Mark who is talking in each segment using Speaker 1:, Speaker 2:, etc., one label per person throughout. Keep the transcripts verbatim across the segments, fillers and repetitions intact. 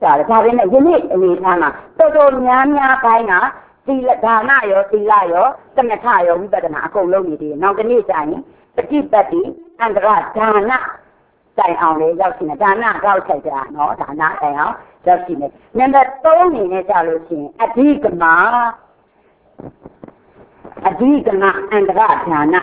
Speaker 1: ဒါဒါပဲနဲ့ယနေ့အနေထားမှာတော်တော်များများပိုင်းကသီလဒါနရောသီလရောသမထရောဝိပဿနာအကုန်လုံးနေတယ်နောက်တစ်နေ့ကျရင်ပฏิပတ်တိအန္တရဒါနတိုင်အောင်လေရောက်ရှိနေဒါနကောက်ဆိုင်ကြနော်ဒါနတိုင်အောင်ရောက်ရှိနေနံပါတ်သုံးအနေနဲ့ကြလို့ရှိရင်အဓိကမအဓိကမအန္တရဒါန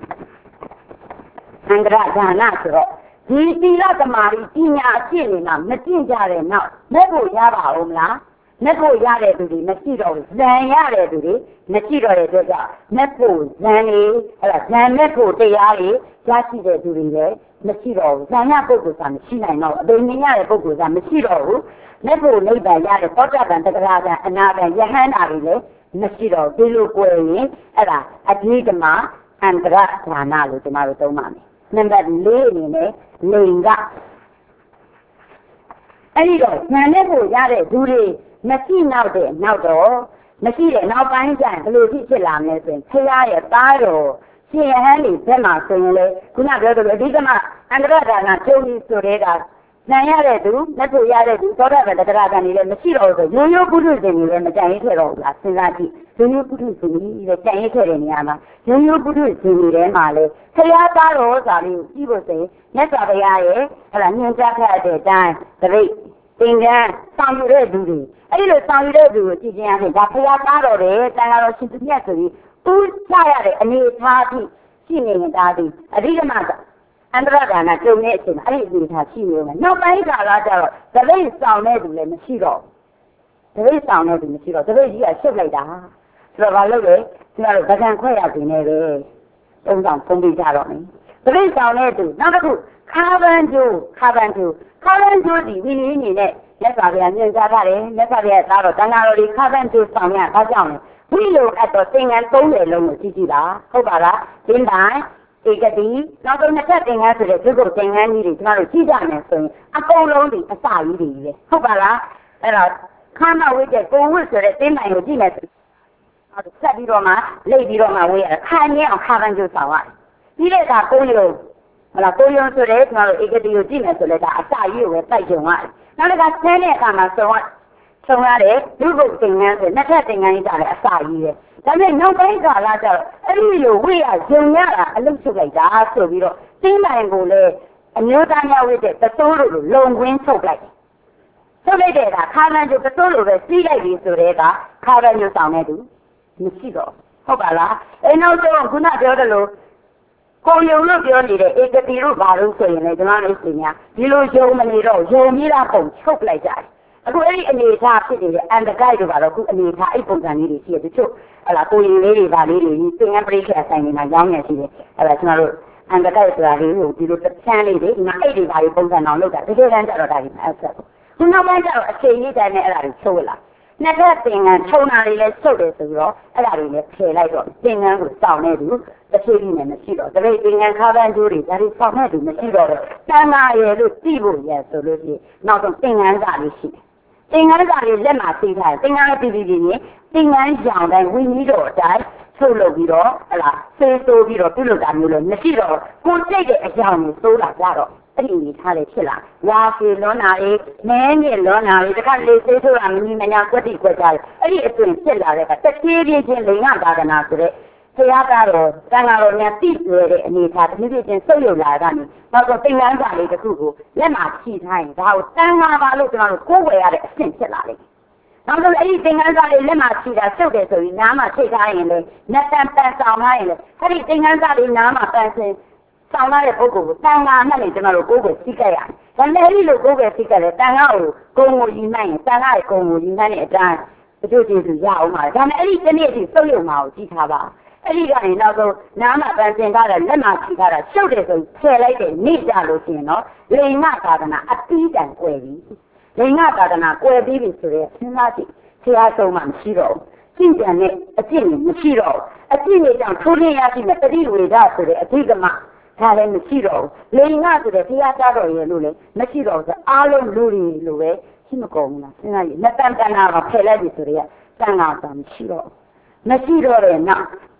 Speaker 1: အန္တရဒါနဆိုတော့ဒီသီလသမารီပညာအဖြစ်နေမှာမကျင့်ကြတဲ့နောက်မဲ့ဖို့ရပါဦးမလားမဲ့ဖို့ရတဲ့သူတွေမရှိတော့ဘူးဇံရတဲ့သူတွေမရှိတော့တဲ့အတွက်ကြောင့်မဲ့ဖို့ဇံနေအဲ့ဒါဇံမဲ့ဖို့တရားတွေရရှိတဲ့သူတွေလည်းမရှိတော့ဘူးဇံရပုဂ္ဂိုလ်ကမရှိနိုင်တော့အဘိညာဉ်ရတဲ့ပုဂ္ဂိုလ်ကမရှိတော့ဘူးမဲ့ဖို့နိဗ္ဗာန်ရတဲ့သောတာပန်တဂရကံအနာဂံယဟန္တာတွေလည်းမရှိတော့ဒီလိုကိုယ်ရင်အဲ့ဒါအဓိကမအန္တရဒါနလို့ကျွန်တော်တို့သုံးပါမယ်နံပါတ်လေးအနေနဲ့လိင်ကအဲ့ဒီတော့ဉာဏ်နဲ့ကိုရတဲ့သူတွေမရှိနောက်တဲ့နောက်တော့မရှိတဲ့နောက်ပိုင်းကျရင်ဘယ်လိုဖြစ်ဖြစ်လာမလဲဆိုရင်ဖရာရဲ့သားတော်ရှင်ယဟန်ကြီးဘက်မှာဆိုရင်လေခုနပြောသလိုအဓိကမအန္တရဒါနကျုံကြီးဆိုတဲ့ကဉာဏ်ရတဲ့သူလက်ကိုရတဲ့သူသောတာပန်တဂရကံကြီးလည်းမရှိတော့ဘူးဆိုရိုးရိုးပုထုဇဉ်ကြီးလည်းမကြံရခဲ့တော့ဘူးလားစဉ်းစားကြည့်ရိုးရိုးပုထုဇဉ်ကြီးလည်းကြံရခဲ့တဲ့နေရာမှာရိုးရိုးပုထုဇဉ်ကြီးထဲမှာလေဖရာသားတော်စာလေးကိုကြည့်ဖို့ဆိုရင်မြတ်စွာဘုရားရဲ့ဟလာညွှန်ကြားခဲ့တဲ့အတိုင်းတပိတ်သင်္ကန်းဆောင်ယူတဲ့သူတွေအဲ့ဒီလိုဆောင်ယူတဲ့သူကိုကြည့်ခြင်းအပြင်ဒါဖရာသားတော်တယ်တန်ဃာတော်ရှင်သူမြတ်ဆိုပြီးဥချရတဲ့အနေအထားအထိရှိနေနေတာဒီအဓိကမအန္တရဒါနကျုံတဲ့အချိန်မှာအဲ့ဒီအနေအထားရှိနေတယ်နောက်ပိုင်းကာလကျတော့တပိတ်ဆောင်တဲ့သူလည်းမရှိတော့တပိတ်ဆောင်တဲ့သူမရှိတော့တပိတ်ကြီးကရှုပ်လိုက်တာဆိုတော့ဘာလို့လဲကျွန်တော်တို့ဗကံခွဲရပြင်နေပဲသုံးဆောင်ဖုံးပြကြတော့မယ်တပိတ်ဆောင်တဲ့သူနောက်တစ်ခုခါပန်းကျိုးခါပန်းကျိုးခါပန်းကျိုးဒီဝိနည်းအနေနဲ့မြတ်စွာဘုရားညွှန်ကြားထားတယ်မြတ်စွာဘုရားသားတော်တန်ဃာတော်ဒီခါပန်းကျိုးဆောင်ရဘာကြောင့်လဲဝိလိုအပ်တော့သင်္ကန်းသုံးတယ်လုံးကိုကြည့်ကြည့်ပါဟုတ်ပါလားသင်္တိုင်းဧကတိနောက်ဆုံးနှစ်ချက်သင်္ကန်းဆိုတဲ့ဒီကုတ်သင်္ကန်းကြီးတွေကျွန်တော်တို့ကြည့်ကြမယ်ဆိုရင်အကုန်လုံးဒီအစာကြီးတွေပဲဟုတ်ပါလားအဲ့တော့ခါမဝိတ်တဲ့ကိုဝတ်ဆိုတဲ့သင်္တိုင်းကိုကြည့်မယ်ဆိုတော့ဆက်ပြီးတော့မှလိတ်ပြီးတော့မှဝေးရခါမြဲအောင်ခါပန်းကျိုးဆောင်ရတယ်ပြီးတဲ့အခါကိုရုံဟလာကိုရုံဆိုတဲ့ကျွန်တော်တို့ဧကတိကိုကြည့်မယ်ဆိုလည်းဒါအစာကြီးကိုပဲတိုက်ကြုံရတယ်နောက်တစ်ခါဆင်းတဲ့အခါမှာဆိုတော့ဆုံးရတဲ့လူ့ဘုတ်သင်္ကန်းဆိုနှစ်ထပ်သင်္ကန်းကြီးကြတယ်အစာကြီးပဲဒါပေမဲ့နောက်ပိုင်းကာလကျတော့အဲ့ဒီလိုဝိရဂျုံရတာအလုပ်ချုပ်လိုက်တာဆိုပြီးတော့တင်းနိုင်ကိုလည်းအမျိုးသားများဝိတဲ့တသိုးလိုလုံကွင်းထုတ်လိုက်ထုတ်လိုက်တဲ့အခါခါလန်းကျတသိုးလိုပဲစီးလိုက်ပြီဆိုတဲ့ကခါရညဆောင်တဲ့သူမရှိတော့ဟုတ်ပါလားအဲ့နောက်တော့ခုနပြောတယ်လို့ကိုယုံလို့ပြောနေတဲ့ဧကတိတို့ဘာလို့ဆိုရင်လည်းကျွန်တော်တို့ရှင်များဒီလိုယုံမနေတော့ယုံမိတာပုံချုပ်လိုက်ကြတယ်အခုအဲ့ဒီအနေအထားဖြစ်နေတဲ့အန်တကိုက်တို့ကတော့အခုအနေအထားအဲ့ပုံစံလေးတွေရှိတယ်တချို့ဟလာကိုရင်လေးတွေဒါလေးတွေသင်္ကန်းပရိက္ခာဆိုင်နေမှာရောင်းနေရှိတယ်အဲ့ဒါကျွန်တော်တို့အန်တကိုက်ဆိုတာလေးကိုဒီလိုတစ်ချမ်းလေးတွေဒီမှာအဲ့ဒီဘာတွေပုံစံအောင်လုပ်တာတကယ်တမ်းကျတော့ဒါကြီးအဲ့ဆက်ခုနောက်ပိုင်းကျတော့အချိန်ကြီးတိုင်းနဲ့အဲ့ဒါတွေချုပ်လာနှစ်ထပ်သင်္ကန်းထုံတာတွေလည်းချုပ်တယ်ဆိုပြီးတော့အဲ့ဒါတွေလည်းဖယ်လိုက်တော့သင်္ကန်းကိုစောင့်နေသူတစ်ချိန်ကြီးနဲ့မရှိတော့တပိတ်သင်္ကန်းခါပန်းကျိုးတွေဒါတွေစောင့်နေသူမရှိတော့တော့တန်ခါရယ်လို့ကြည့်ဖို့ရဆိုလို့ရှိရင်နောက်ဆုံးသင်္ကန်းစာလေးရှိတယ်သင်္ကန်းစာလေးလက်မှာသိထားတယ်သင်္ကန်းပြည်ပြည်ပြည်သင်္ကန်းရောင်တိုင်းဝင်းကြီးတော်အတိုင်းထုတ်လုပ်ပြီးတော့ဟလာဆေးဆိုးပြီးတော့ပြုလုပ်တာမျိုးလို့မရှိတော့ကိုစိတ်တဲ့အကြောင်းကိုစိုးလာကြတော့အဲ့ဒီအနေထားလေးဖြစ်လာဝါဖေလွန်နာလေးမဲမြင့်လွန်နာလေးတခါလေးဆေးဆိုတာမင်းမညာကွက်တိကွက်ကြတယ်အဲ့ဒီအသွင်ဖြစ်လာတဲ့ကတပြေးပြေးချင်းလိန်ကသာသနာဆိုတဲ့ဆရာကတော့တန်ဃာတော်များသိရတဲ့အနေထားတစ်ပြေးချင်းစုပ်ယုံလာတာကနေနောက်တော့သင်္ကန်းစာလေးတစ်ခုကိုလက်မှာဖြီးထားရင်ဒါကိုတန်ဃာပါလို့ကျွန်တော်တို့ကိုးဝယ်ရတဲ့အဆင့်ဖြစ်လာလိမ့်နောက်တော့အဲ့ဒီသင်္ကန်းစာလေးလက်မှာဖြီးတာစုပ်တယ်ဆိုပြီးနားမှာထိတ်ထားရင်လေနတ်တန်ပန်ဆောင်ထားရင်လေအဲ့ဒီသင်္ကန်းစာလေးနားမှာပန်ဆင်ဆောင်လာတဲ့ပုဂ္ဂိုလ်ကိုတန်ဃာနဲ့ကျွန်တော်တို့ကိုးဝယ်သိကြရတယ်။ဒါနဲ့အဲ့ဒီလိုကိုးဝယ်သိကြတယ်တန်ဃာကိုဂုံကိုယူနိုင်ရင်တန်ဃာရဲ့ဂုံကိုယူနိုင်တဲ့အတိုင်းအကျိုးကျေးဇူးရအောင်ပါဒါနဲ့အဲ့ဒီတနေ့အထိစုပ်ယုံမှာကိုကြည့်ထားပါအဲ့ဒီကနေနောက်ဆုံးနားမှာပန်ဆင်ထားတဲ့လက်မှာဖြီးထားတာရှုပ်တယ်ဆိုဖယ်လိုက်တဲ့နေ့ကြလို့ရှိရင်တော့လိင်္ဂသာသနာအတိတန်ကွယ်ပြီလိင်္ဂသာသနာကွယ်ပြီးပြီဆိုတော့စဉ်းစားကြည့်ဆရာဆုံးမှမရှိတော့ဘူးကျင့်ကြံတဲ့အကျင့်ကြီးမရှိတော့အကျင့်ကြီးကြောင့်ထိုးထင်းရရှိမဲ့တတိဝေဒဆိုတဲ့အဓိကမဒါလည်းမရှိတော့ဘူးလိင်္ဂဆိုတဲ့ဘုရားသားတော်ရဲ့လို့လည်းမရှိတော့ဘူးအားလုံးလူတွေလိုပဲရှိမကုန်ဘူးလားစဉ်းစားကြည့်လက်တန်တန်တာကဖယ်လိုက်ပြီဆိုတော့တန်ခါသာမရှိတော့မရှိတော့တဲ့နောက်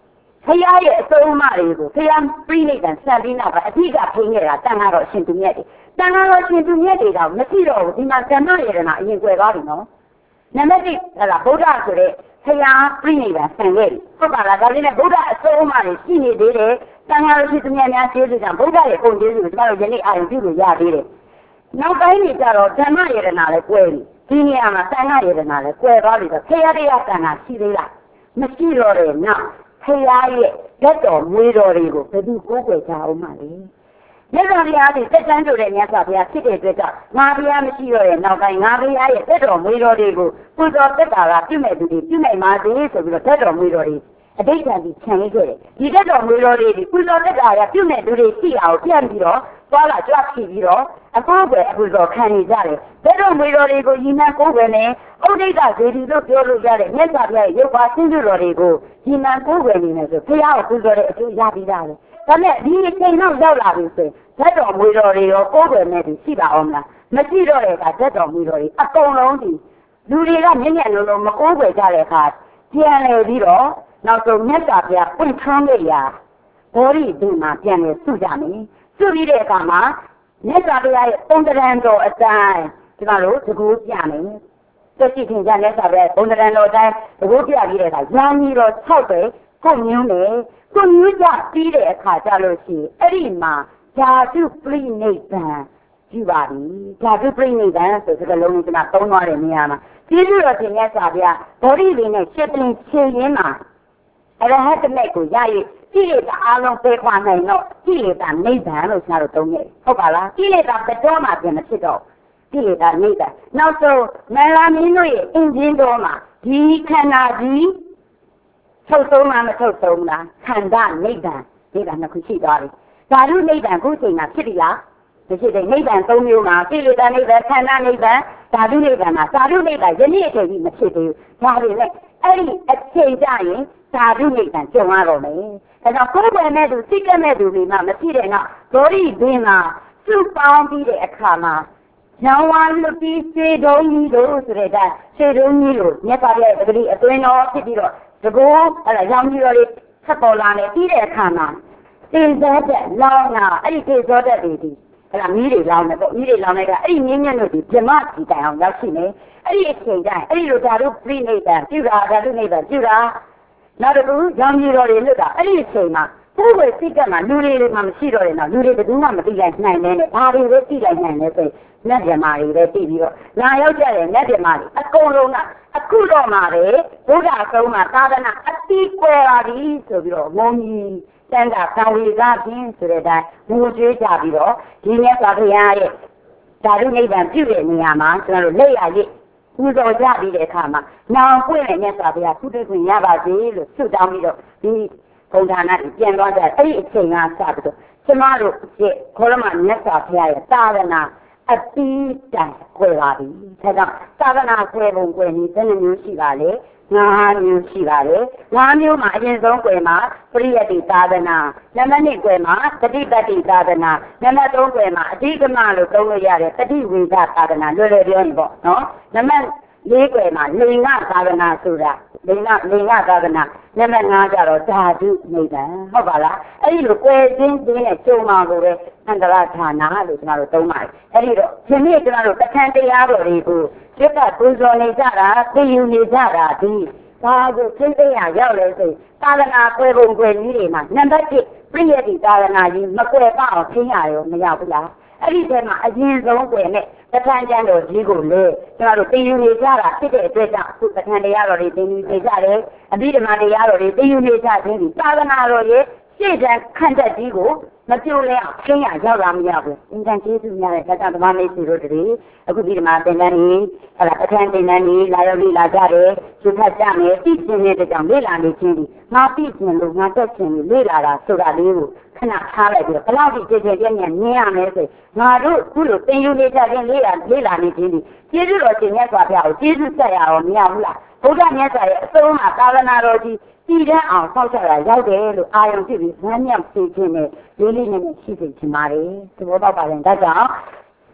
Speaker 1: ဖရာရဲ့အဆုံးအမတွေကိုဖရာပြိဋိဘံစံပြီးနောက်ပိုင်းအဓိကဖိနေတာတန်ခါတော်ရှင်သူမြတ်တွေတန်ခါတော်ရှင်သူမြတ်တွေတော့မရှိတော့ဘူးဒီမှာကမ္မယေရနာအရင်ကွယ်သွားပြီနော်နံပါတ်တစ်ဟဲ့လားဗုဒ္ဓဆိုတဲ့ဖရာပြိဋိဘံစံခဲ့ပြီဟုတ်ပါလားဒါလေးနဲ့ဗုဒ္ဓအဆုံးအမတွေရှိနေသေးတယ်တန်ခါတော်ရှင်သူမြတ်များကျေးဇူးကြောင့်ဗုဒ္ဓရဲ့ပုံကျေးဇူးကိုကျွန်တော်တို့ယနေ့အာရုံပြုလို့ရသေးတယ်နောက်ပိုင်းတွေကျတော့ဓမ္မယေရနာလည်းကွယ်ပြီဒီနေရာမှာသံဃာယေရနာလည်းကွယ်သွားပြီဆိုဖရာတရားသံဃာရှိသေးလားမရှိတော့တယ်နောက်ဖရာရဲ့လက်တော်မွေးတော်တွေကိုဘယ်သူကိုးကွယ်ကြအောင်မလဲမြတ်စွာဘုရားသည်တက်တန်းဆိုတဲ့မြတ်စွာဘုရားဖြစ်တဲ့အတွက်ကြောင့်ငါဘုရားမရှိတော့တဲ့နောက်ပိုင်းငါဘုရားရဲ့လက်တော်မွေးတော်တွေကိုပူဇော်သက်တာကပြုမဲ့သူတွေပြုနိုင်ပါစေဆိုပြီးတော့လက်တော်မွေးတော်တွေအတိတ်ကံကြီးခြံရခဲ့တယ်ဒီလက်တော်မွေးတော်တွေဒီပူဇော်သက်တာကပြုမဲ့သူတွေရှိအောင်ပြန်ပြီးတော့သွားလာကြွချီပြီးတော့အကိုးပဲအပူဇော်ခံနေကြတယ်လက်တော်မွေးတော်တွေကိုညီမကိုးပဲနဲ့ဥဒိဋ္ဌဇေဒီလို့ပြောလို့ရတဲ့မြတ်စွာဘုရားရဲ့ရုပ်ပါဆင်းရဲတော်တွေကိုညီမကိုးပဲနေမယ်ဆိုဘုရားကိုပူဇော်တဲ့အကျိုးရပြီးသားလေဒါနဲ့ဒီအချိန်တော့ရောက်လာပြီဆိုရင်လက်တော်မွေးတော်တွေရောကိုးပဲနဲ့ဒီရှိပါအောင်မလားမရှိတော့တဲ့အခါလက်တော်မွေးတော်တွေအကုန်လုံးဒီလူတွေကမျက်မျက်လုံးလုံးမကိုးပဲကြတဲ့အခါပြန်လေပြီးတော့နောက်ဆုံးမြတ်စွာဘုရားပွင့်ထမ်းလို့ရဘောဓိဒီမှာပြန်လေစုကြမယ်စုပြီးတဲ့အခါမှာမြတ်စွာဘုရားရဲ့ပုံတရံတော်အတိုင်းဒီမှာလို့တကူပြမယ်တက်ရှိခင်ကြမြတ်စွာဘုရားပုံတရံတော်အတိုင်းတကူပြပြီးတဲ့အခါရန်ကြီးတော်၆ပဲကိုညွှန်းတယ်ကိုညွှန်းကြပြီးတဲ့အခါကျလို့ရှိရင်အဲ့ဒီမှာဓာတုပရိနိဗ္ဗာန်ပြုပါပြီဓာတုပရိနိဗ္ဗာန်ဆိုတဲ့လုံးကိုကျွန်တော်သုံးသွားတဲ့နေရာမှာကျေးဇူးတော်ရှင်မြတ်စွာဘုရားဗောဓိလေးနဲ့ရှစ်ပလင်ခြေရင်းမှာအရဟတမေကိုရရကိလေသာအလုံးပေခွာနိုင်တော့ကိလေသာနိဗ္ဗာန်လို့ကျွန်တော်တို့သုံးခဲ့ဟုတ်ပါလားကိလေသာဘယ်တော့မှပြန်မဖြစ်တော့ကိလေသာနိဗ္ဗာန်နောက်ဆုံးမလာမင်းတို့ရဲ့အင်ဂျင်တော်မှာဒီခန္ဓာကြီးထုတ်ဆုံးမှမထုတ်ဆုံးလားခန္ဓာနိဗ္ဗာန်ဒီကနှစ်ခုရှိသွားပြီဓာတုနိဗ္ဗာန်ခုချိန်မှာဖြစ်ပြီလားမရှိတဲ့နိဗ္ဗာန်သုံးမျိုးမှာကိလေသာနိဗ္ဗာန်ခန္ဓာနိဗ္ဗာန်ဓာတုနိဗ္ဗာန်မှာဓာတုနိဗ္ဗာန်ယနေ့အချိန်ကြီးမဖြစ်သေးဘူးဒါပေမဲ့အဲ့ဒီအချိန်ကျရင်ဓာတုနိဗ္ဗာန်ကျုံရတော့မယ်ဒါကြောင့်ကိုယ်ပဲမဲ့သူစိတ်ကမဲ့သူတွေမှမရှိတဲ့နောက်ဂေါရိဘင်းမှာစုပေါင်းပြီးတဲ့အခါမှာရောင်ဝါလူပြီးစေတုံးကြီးတို့ဆိုတဲ့ဒါစေတုံးကြီးတို့မြတ်စွာဘုရားရဲ့ပဂတိအတွင်းတော်ဖြစ်ပြီးတော့တကူအဲ့ဒါရောင်ကြီးတော်တွေဆက်ပေါ်လာနေပြီးတဲ့အခါမှာသေဇောတက်လောင်းတာအဲ့ဒီသေဇောတက်တွေဒီအဲ့ဒါမီးတွေလောင်းတယ်ပေါ့မီးတွေလောင်းလိုက်တာအဲ့ဒီမြင်းမြတ်တို့ဒီပြမကြီးတိုင်အောင်ရောက်ရှိနေအဲ့ဒီအချိန်ကျရင်အဲ့ဒီလိုဓာတုပြိနိဗ္ဗာန်ပြုတာဓာတုနိဗ္ဗာန်ပြုတာနောက်တစ်ခုရောင်ကြီးတော်တွေလွတ်တာအဲ့ဒီအချိန်မှာကိုယ်ပဲစိတ်ကမှလူတွေတွေမှမရှိတော့တယ်နော်လူတွေဘယ်သူမှမသိလိုက်နိုင်နဲ့ဘာတွေပဲသိလိုက်နိုင်လဲဆိုရင်နတ်မြမာတွေပဲသိပြီးတော့လာရောက်ကြတဲ့နတ်မြမာတွေအကုန်လုံးကအခုတော့မှပဲဘုရားဆုံးမှာသာသနာအတိကွယ်ပါပြီဆိုပြီးတော့ငုံကြီးတန်တာခံဝေကပြင်းဆိုတဲ့အတိုင်းငိုကြွေးကြပြီးတော့ဒီမြတ်စွာဘုရားရဲ့ဓာတုနိဗ္ဗာန်ပြုတဲ့နေရာမှာကျွန်တော်တို့လက်ရရည်ပူဇော်ကြပြီးတဲ့အခါမှာနောင်ပွင့်တဲ့မြတ်စွာဘုရားကုသိုလ်ခွင့်ရပါစေလို့ဆုတောင်းပြီးတော့ဒီဘုရားနာပြန်သွားကြအဲ့ဒီအချိန်ကစပြီးတော့ကျမတို့ရဲ့ခေါရမမြတ်စွာဘုရားရဲ့သာသနာအတိတန်ကွယ်ပါပြီဒါကြောင့်သာသနာကွယ်ပုံကွယ်နည်းဘယ်နှမျိုးရှိပါလဲငါးမျိုးရှိပါလေငါးမျိုးမှာအရင်ဆုံးကွယ်မှာပရိယတ္တိသာသနာနံပါတ်နှစ်ကွယ်မှာတတိပတ္တိသာသနာနံပါတ်သုံးကွယ်မှာအဓိကမလို့သုံးလို့ရတယ်တတိဝိသသာသနာလွယ်လွယ်ပြောရင်ပေါ့နော်နံပါတ်လေးကွယ်မှာလိင်္ဂသာသနာဆိုတာလိင်္ဂလိင်္ဂသာသနာနံပါတ်ငါးကျတော့ဓာတုနိဗ္ဗာန်ဟုတ်ပါလားအဲ့ဒီလိုကွယ်ချင်းချင်းနဲ့ကျုံမှာကိုပဲအန္တရာဌာနာလို့ကျွန်တော်တို့သုံးပါတယ်အဲ့ဒီတော့ဒီနေ့ကျွန်တော်တို့တခန့်တရားတော်တွေကိုစိတ်ကပူဇော်နေကြတာသိယူနေကြတာဒီဘာကိုသိသိရရောက်လဲဆိုသာသနာကွယ်ပုံကွယ်နည်းတွေမှာနံပါတ်တစ်ပြည့်ရည်သာသနာကြီးမကွယ်ပအောင်သိရရောမရဘူးလားအဲ့ဒီထဲမှာအရင်ဆုံးကွယ်နဲ့တခန့်ကျမ်းတော်ကြီးကိုလေကျွန်တော်တို့သိယူနေကြတာဖြစ်တဲ့အတွက်ကြောင့်အခုတခန့်တရားတော်တွေသိယူနေကြတယ်အဘိဓမ္မာတရားတော်တွေသိယူနေကြခြင်းဒီသာသနာတော်ရဲ့ရှေ့တန်းခန့်တက်ကြီးကိုမပြိုလဲအောင်ရှင်းရရောက်လာမရဘူးအင်္ဂန်ကျေးဇူးများတဲ့သတ္တသမမေစီတို့တည်းအခုဒီမှာသင်္ကန်းကြီးဟလာအခန်းသင်္ကန်းကြီးလာရောက်လေ့လာကြတယ်သူဖတ်ကြမယ်သိခြင်းတဲ့ကြောင့်လေ့လာနေခြင်းဒီငါသိခြင်းလို့ငါတက်ခြင်းလို့လေ့လာတာဆိုတာလေးကိုခဏထားလိုက်ပြီးတော့ဘယ်လောက်ဒီကျေကျေပြည့်ညံ့မြင်ရမယ်ဆိုငါတို့ခုလိုသင်ယူနေကြခြင်းလေ့လာလေ့လာနေခြင်းဒီကျေးဇူးတော်ရှင်မြတ်စွာဘုရားကိုကျေးဇူးဆက်ရအောင်မရဘူးလားဘုရားမြတ်စွာရဲ့အဆုံးအမသာသနာတော်ကြီးတည်တဲ့အောင်ဆောက်ချတာရောက်တယ်လို့အာရုံဖြစ်ပြီးဝမ်းမြောက်စေခြင်းနဲ့လေးလေးနက်နက်ရှိစေချင်ပါတယ်သဘောပေါက်ပါရင်ဒါကြောင့်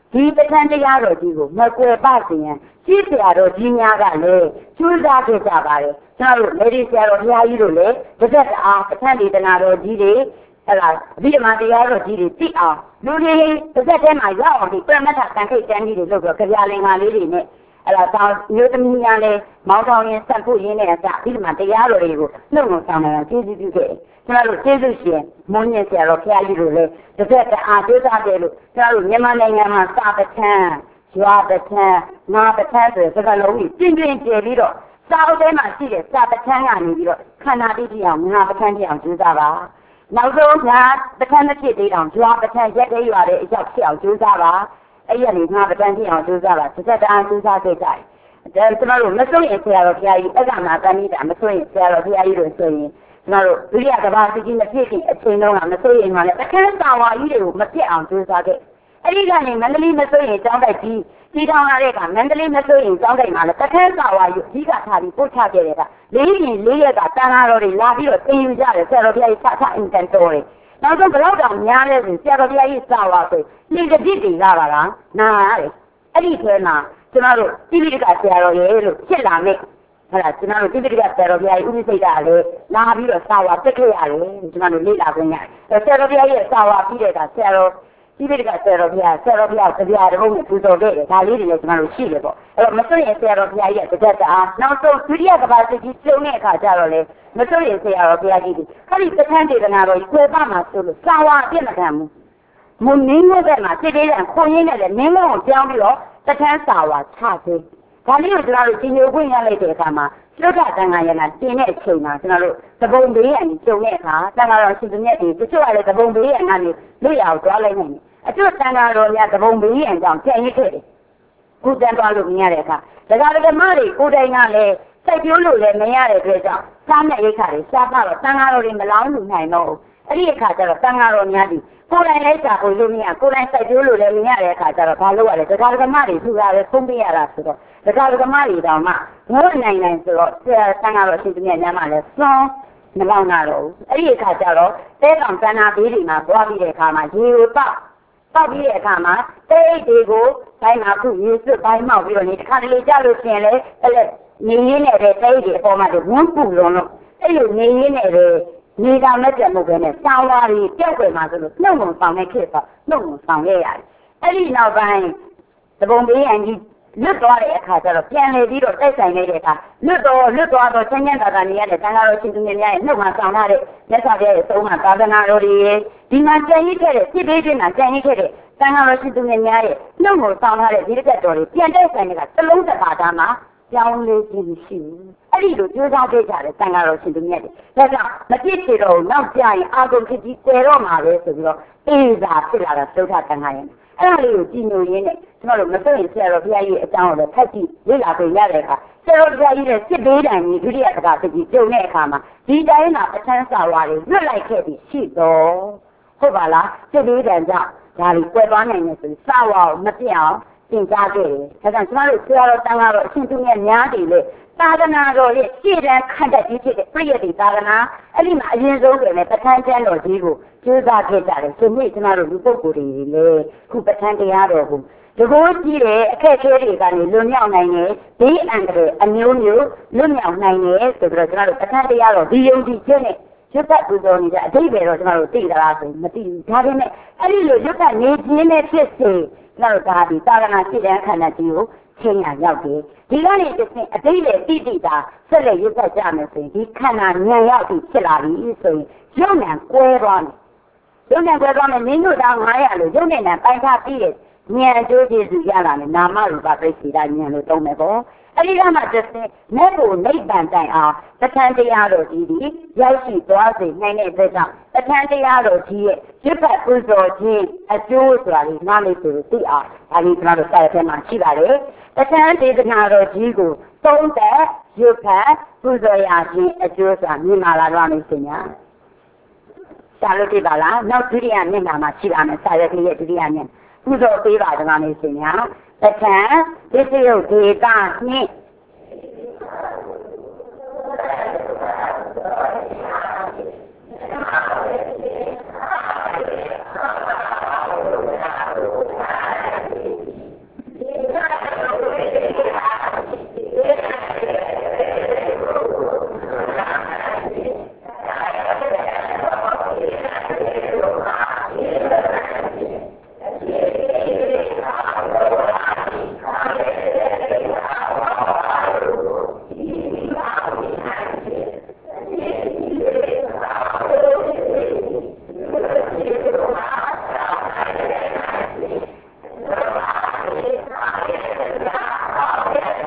Speaker 1: ဒီပဋ္ဌာန်းတရားတော်ကြီးကိုမကွယ်ပစေရန်ရှိဆရာတော်ကြီးများကလည်းကျိုးစားခဲ့ကြပါတယ်ကျွန်တော်တို့လေဒီဆရာတော်ဘုရားကြီးတို့လည်းတစ်သက်အားပဋ္ဌာန်းဒေသနာတော်ကြီးတွေဟလာအဘိဓမ္မာတရားတော်ကြီးတွေသိအောင်လူတွေတစ်သက်ထဲမှာရောက်အောင်ဒီပြမတ္ထတန်ခိတ်တန်းကြီးတွေလုပ်ပြီးကြပြလင်္ကာလေးတွေနဲ့အဲ့ဒါတောင်မျိုးသမီးများလည်းမောင်းဆောင်ရင်ဆက်ဖို့ရင်းနဲ့အစအဘိဓမ္မာတရားတော်တွေကိုနှုတ်နှဆောင်နိုင်အောင်ကျေးဇူးပြုခဲ့ကျွန်တော်တို့ကျေးဇူးရှင်မွန်းညက်ဆရာတော်ဘုရားကြီးတို့လည်းတစ်သက်တအားကျေးဇူးတယ်လို့ကျွန်တော်တို့မြန်မာနိုင်ငံမှာစာပဋ္ဌာန်းရွာပဋ္ဌာန်းနာပဋ္ဌာန်းဆိုတဲ့စကားလုံးကြီးပြင်းပြင်းကျယ်ပြီးတော့စာအုပ်ထဲမှာရှိတဲ့စာပဋ္ဌာန်းကနေပြီးတော့ခန္ဓာတိတိအောင်ငါပဋ္ဌာန်းတိအောင်ကျူးစားပါနောက်ဆုံးငါပဋ္ဌာန်းတစ်ဖြစ်သေးအောင်ရွာပဋ္ဌာန်းရက်သေးရွာတဲ့အရောက်ဖြစ်အောင်ကျူးစားပါအဲ့ရနေငါပဋ္ဌာန်းတိအောင်ကျူးစားပါတစ်သက်တအားကျူးစားခဲ့ကြတယ်ဒါကျွန်တော်တို့မစိုးရင်ဆရာတော်ဘုရားကြီးအက္ခနာတဏိတာမစိုးရင်ဆရာတော်ဘုရားကြီးတို့ဆိုရင်ကျွန်တော်တို့ဒုတိယကဘာစီကြီးမဖြစ်ခင်အချိန်တုန်းကမစိုးရင်မှလည်းပဋ္ဌာန်းစာဝါကြီးတွေကိုမပြတ်အောင်ကျူးစားခဲ့အဲ့ဒီကနေမန္တလေးမစိုးရင်ကျောင်းတိုက်ကြီးဒီထောင်လာတဲ့ကမန္တလေးမစိုးရင်ကျောင်းတိုက်မှာလည်းပဋ္ဌာန်းစာဝါကြီးအဓိကထားပြီးပို့ချခဲ့တဲ့ကလေးရင်လေးရက်ကတန်ဃာတော်တွေလာပြီးတော့သင်ယူကြတယ်ဆရာတော်ဘုရားကြီးဆက်ဆက်အင်တန်တော်တယ်နောက်ဆုံးဘယ်တော့တောင်များလဲဆိုဆရာတော်ဘုရားကြီးစာဝါဆိုလေတတိတွေလာပါလားနာရတယ်အဲ့ဒီထဲမှာကျွန်တော်တို့တိပိဋကဆရာတော်ရဲ့လို့ဖြစ်လာမယ်ဟုတ်လားကျွန်တော်တို့တိပိဋကဆရာတော်ဘုရားကြီးဥပ္ပိစိတ်ကလည်းလာပြီးတော့စာဝါတက်ခဲ့ရတယ်ကျွန်တော်တို့လေ့လာခွင့်ရတယ်ဆရာတော်ဘုရားရဲ့စာဝါပြီးတဲ့ကဆရာတော်တိပိဋကဆရာတော်ဘုရားဆရာတော်ဘုရားတရားတော်ကိုပူဇော်ခဲ့တယ်ဒါလေးတွေလည်းကျွန်တော်တို့ရှိတယ်ပေါ့အဲ့တော့မစွန့်ရင်ဆရာတော်ဘုရားကြီးရဲ့တစ်သက်အားနောက်ဆုံးဒုတိယကဘာစစ်ကြီးကျုံတဲ့အခါကျတော့လေမစွန့်ရင်ဆရာတော်ဘုရားကြီးဒီခရီးပဋ္ဌာန်းဒေသနာတော်ကြီးကွယ်ပမှာဆိုလို့စာဝါအပြည့်မခံဘူးမုန်နင်းဘက်မှာစစ်သေးတဲ့ခွန်ရင်းနဲ့လည်းနင်းလုံးကိုပြောင်းပြီးတော့ပဋ္ဌာန်းစာဝါချသေးဒါလေးကိုကျွန်တော်တို့ကြီးညိုခွင့်ရလိုက်တဲ့အခါမှာသုဒ္ဓတန်ခါရဏတင်တဲ့အချိန်မှာကျွန်တော်တို့သဘုံဘေးကနေကျုံတဲ့အခါတန်ခါတော်ရှင်သူမြတ်တွေတချို့ကလည်းသဘုံဘေးကနေလွတ်ရအောင်သွားလိုက်နိုင်တယ်အကျိုးတန်ခါတော်များသဘုံဘေးရန်ကြောင့်ကြံ့ရစ်ခဲ့တယ်ခုတန်သွားလို့မရတဲ့အခါဒကာဒကမတွေကိုယ်တိုင်ကလည်းစိတ်ပြိုးလို့လည်းမရတဲ့အတွက်ကြောင့်စားမဲ့ရိတ်ခါတွေစားပါတော့တန်ခါတော်တွေမလောင်းလို့နိုင်တော့ဘူးအဲ့ဒီအခါကျတော့တန်ခါတော်များသည်ကိုယ်တိုင်လိုက်စားဖို့လို့မရကိုယ်တိုင်စိတ်ပြိုးလို့လည်းမရတဲ့အခါကျတော့ဘာလို့ရလဲဒကာဒကမတွေသူကလည်းဖုံးပေးရတာဆိုတော့ဒကာဒကမတွေတောင်မှငိုးနိုင်နိုင်ဆိုတော့ဆရာတန်ခါတော်ရှင်သူမြတ်များမှလည်းစွန်းမလောင်းတော့ဘူးအဲ့ဒီအခါကျတော့တဲကောင်တန်ခါဘေးတွေမှာသွားပြီးတဲ့အခါမှာရေကိုတောက်တောက်ပြီးတဲ့အခါမှာတဲအိတ်တွေကိုဘိုင်းမှာခုရေစွတ်ဘိုင်းမောက်ပြီးတော့နေတစ်ခါတလေကြလို့ရှိရင်လည်းအဲ့လက်နေရင်းနဲ့တဲအိတ်တွေအပေါ်မှာဝန်းပူလုံးလို့အဲ့လိုနေရင်းနဲ့ပဲနေတာမပြတ်မှုပဲနဲ့စောင်းဝါးတွေပြက်ွယ်မှာဆိုလို့နှုတ်ငုံဆောင်တဲ့ခေတ်ဆိုနှုတ်ငုံဆောင်ရရတယ်အဲ့ဒီနောက်ပိုင်းသဘုံဘေးအန်ကြီးလွတ်သွားတဲ့အခါကျတော့ပြန်လေပြီးတော့တိုက်ဆိုင်နေတဲ့အခါလွတ်တော့လွတ်သွားတော့ဆင်းရဲတာတာနေရတဲ့တန်ခါတော်ရှင်သူမြတ်ရဲ့နှုတ်မှာဆောင်လာတဲ့မြတ်စွာဘုရားရဲ့သုံးမှာသာသနာတော်တွေဒီမှာကြံရစ်ခဲ့တဲ့စစ်ဘေးတွင်မှာကြံရစ်ခဲ့တဲ့တန်ခါတော်ရှင်သူမြတ်ရဲ့နှုတ်ကိုဆောင်လာတဲ့ဒီတက်တော်တွေပြန်တိုက်ဆိုင်တဲ့ကသလုံးတစ်ခါသားမှာပြောင်းလဲခြင်းရှိဘူးအဲ့ဒီလိုကြိုးစားခဲ့ကြတယ်တန်ခါတော်ရှင်သူမြတ်တွေဒါကြောင့်မပြစ်ချေတော့နောက်ကြရင်အာကုန်ဖြစ်ကြီးကျဲတော့မှာပဲဆိုပြီးတော့အေးသာဖြစ်လာတာသုဒ္ဓတန်ခါရဲ့အဲ့ဒါလေးကိုကြည်ညိုရင်းနဲ့ကျွန်တော်တို့မစွန့်ရင်ဆရာတော်ဘုရားကြီးအကြောင်းကိုလည်းဖတ်ကြည့်လေ့လာခွင့်ရတဲ့အခါဆရာတော်ဘုရားကြီးရဲ့စစ်ဘေးတံကြီးဒုတိယကဘာစစ်ကြီးကျုံတဲ့အခါမှာဒီတိုင်းမှာပဋ္ဌာန်းစာဝါတွေလွတ်လိုက်ခဲ့ပြီးရှိတော့ဟုတ်ပါလားစစ်ဘေးတံကြောင့်ဒါတွေကွယ်သွားနိုင်တယ်ဆိုစာဝါကိုမပြတ်အောင်သင်ကြားခဲ့တယ်ဒါကြောင့်ကျွန်တော်တို့ဆရာတော်တန်ခါတော်အရှင်သူမြတ်များတယ်လေသာသနာတော်ရဲ့ရှေ့တန်းခန့်တက်ကြီးဖြစ်တဲ့ပြည့်ရည်သာသနာအဲ့ဒီမှာအရင်ဆုံးဆိုရင်ပဋ္ဌာန်းကျမ်းတော်ကြီးကိုကျိုးစားခဲ့ကြတယ်ဒီနေ့ကျွန်တော်တို့လူပုဂ္ဂိုလ်တွေလေခုပဋ္ဌာန်းတရားတော်ကိုဒီကိုကြည့်တဲ့အခက်အခဲတွေကနေလွန်မြောက်နိုင်တယ်ဘေးအန္တရာယ်အမျိုးမျိုးလွတ်မြောက်နိုင်တယ်ဆိုပြီးတော့ကျွန်တော်တို့ပဋ္ဌာန်းတရားတော်ဒီယုံကြည်ခြင်းနဲ့ရွတ်ဖတ်ပူဇော်နေတဲ့အတိတ်ပဲတော့ကျွန်တော်တို့သိကြတာဆိုမသိဘူးဒါပေမဲ့အဲ့ဒီလိုရွတ်ဖတ်နေခြင်းနဲ့ဖြစ်စေကျွန်တော်တို့ဒါဒီသာသနာရှေ့တန်းခန္ဓာကြီးကိုချင်းရရောက်တယ်ဒီကနေတစ်ဆင့်အတိတ်လေတိတိတာဆက်လက်ရွတ်ဖတ်ကြမယ်ဆိုရင်ဒီခန္ဓာဉာဏ်ရောက်ပြီးဖြစ်လာပြီဆိုရင်ယုံဉာဏ်ကွဲသွားတယ်ယုံဉာဏ်ကွဲသွားမယ်မင်းတို့တောင်ငါးရာလို့ယုံဉာဏ်ပိုင်ထားပြီးရဲ့ဉာဏ်အကျိုးကျေးဇူးရလာမယ်နာမရူပပရိစ္ဆေဒဉာဏ်လို့သုံးမယ်ပေါ့အဲ့ဒီကမှတစ်ဆင့်မဲ့ကိုနိဗ္ဗာန်တိုင်အောင်ပဋ္ဌာန်းတရားတော်ကြီးဒီရောက်ရှိသွားစေနိုင်တဲ့အတွက်ကြောင့်ပဋ္ဌာန်းတရားတော်ကြီးရဲ့ရွတ်ဖတ်ပူဇော်ခြင်းအကျိုးဆိုတာလေးနားလေးဆိုသိအောင်ဒါလေးကျွန်တော်တို့စာရထဲမှာရှိပါတယ်ပဋ္ဌာန်းဒေသနာတော်ကြီးကိုသုံးသက်ရွတ်ဖတ်ပူဇော်ရခြင်းအကျိုးဆိုတာမြင်လာလာတော့မယ်ရှင်ညာစာလို့ပြပါလားနောက်ဒုတိယမျက်နှာမှာရှိပါမယ်စာရွက်ကလေးရဲ့ဒုတိယမျက်နှာပူဇော်ပေးပါဒီမှာနေရှင်ညာပဋ္ဌာန်းဒိဋ္ဌိယုတ်ဒေတာနှင့်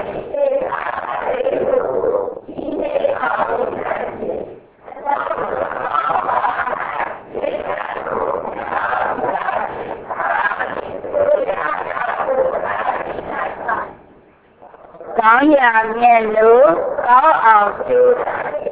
Speaker 1: ကောင်းရာမြဲလို့ကောင်းအောင်ကျိုး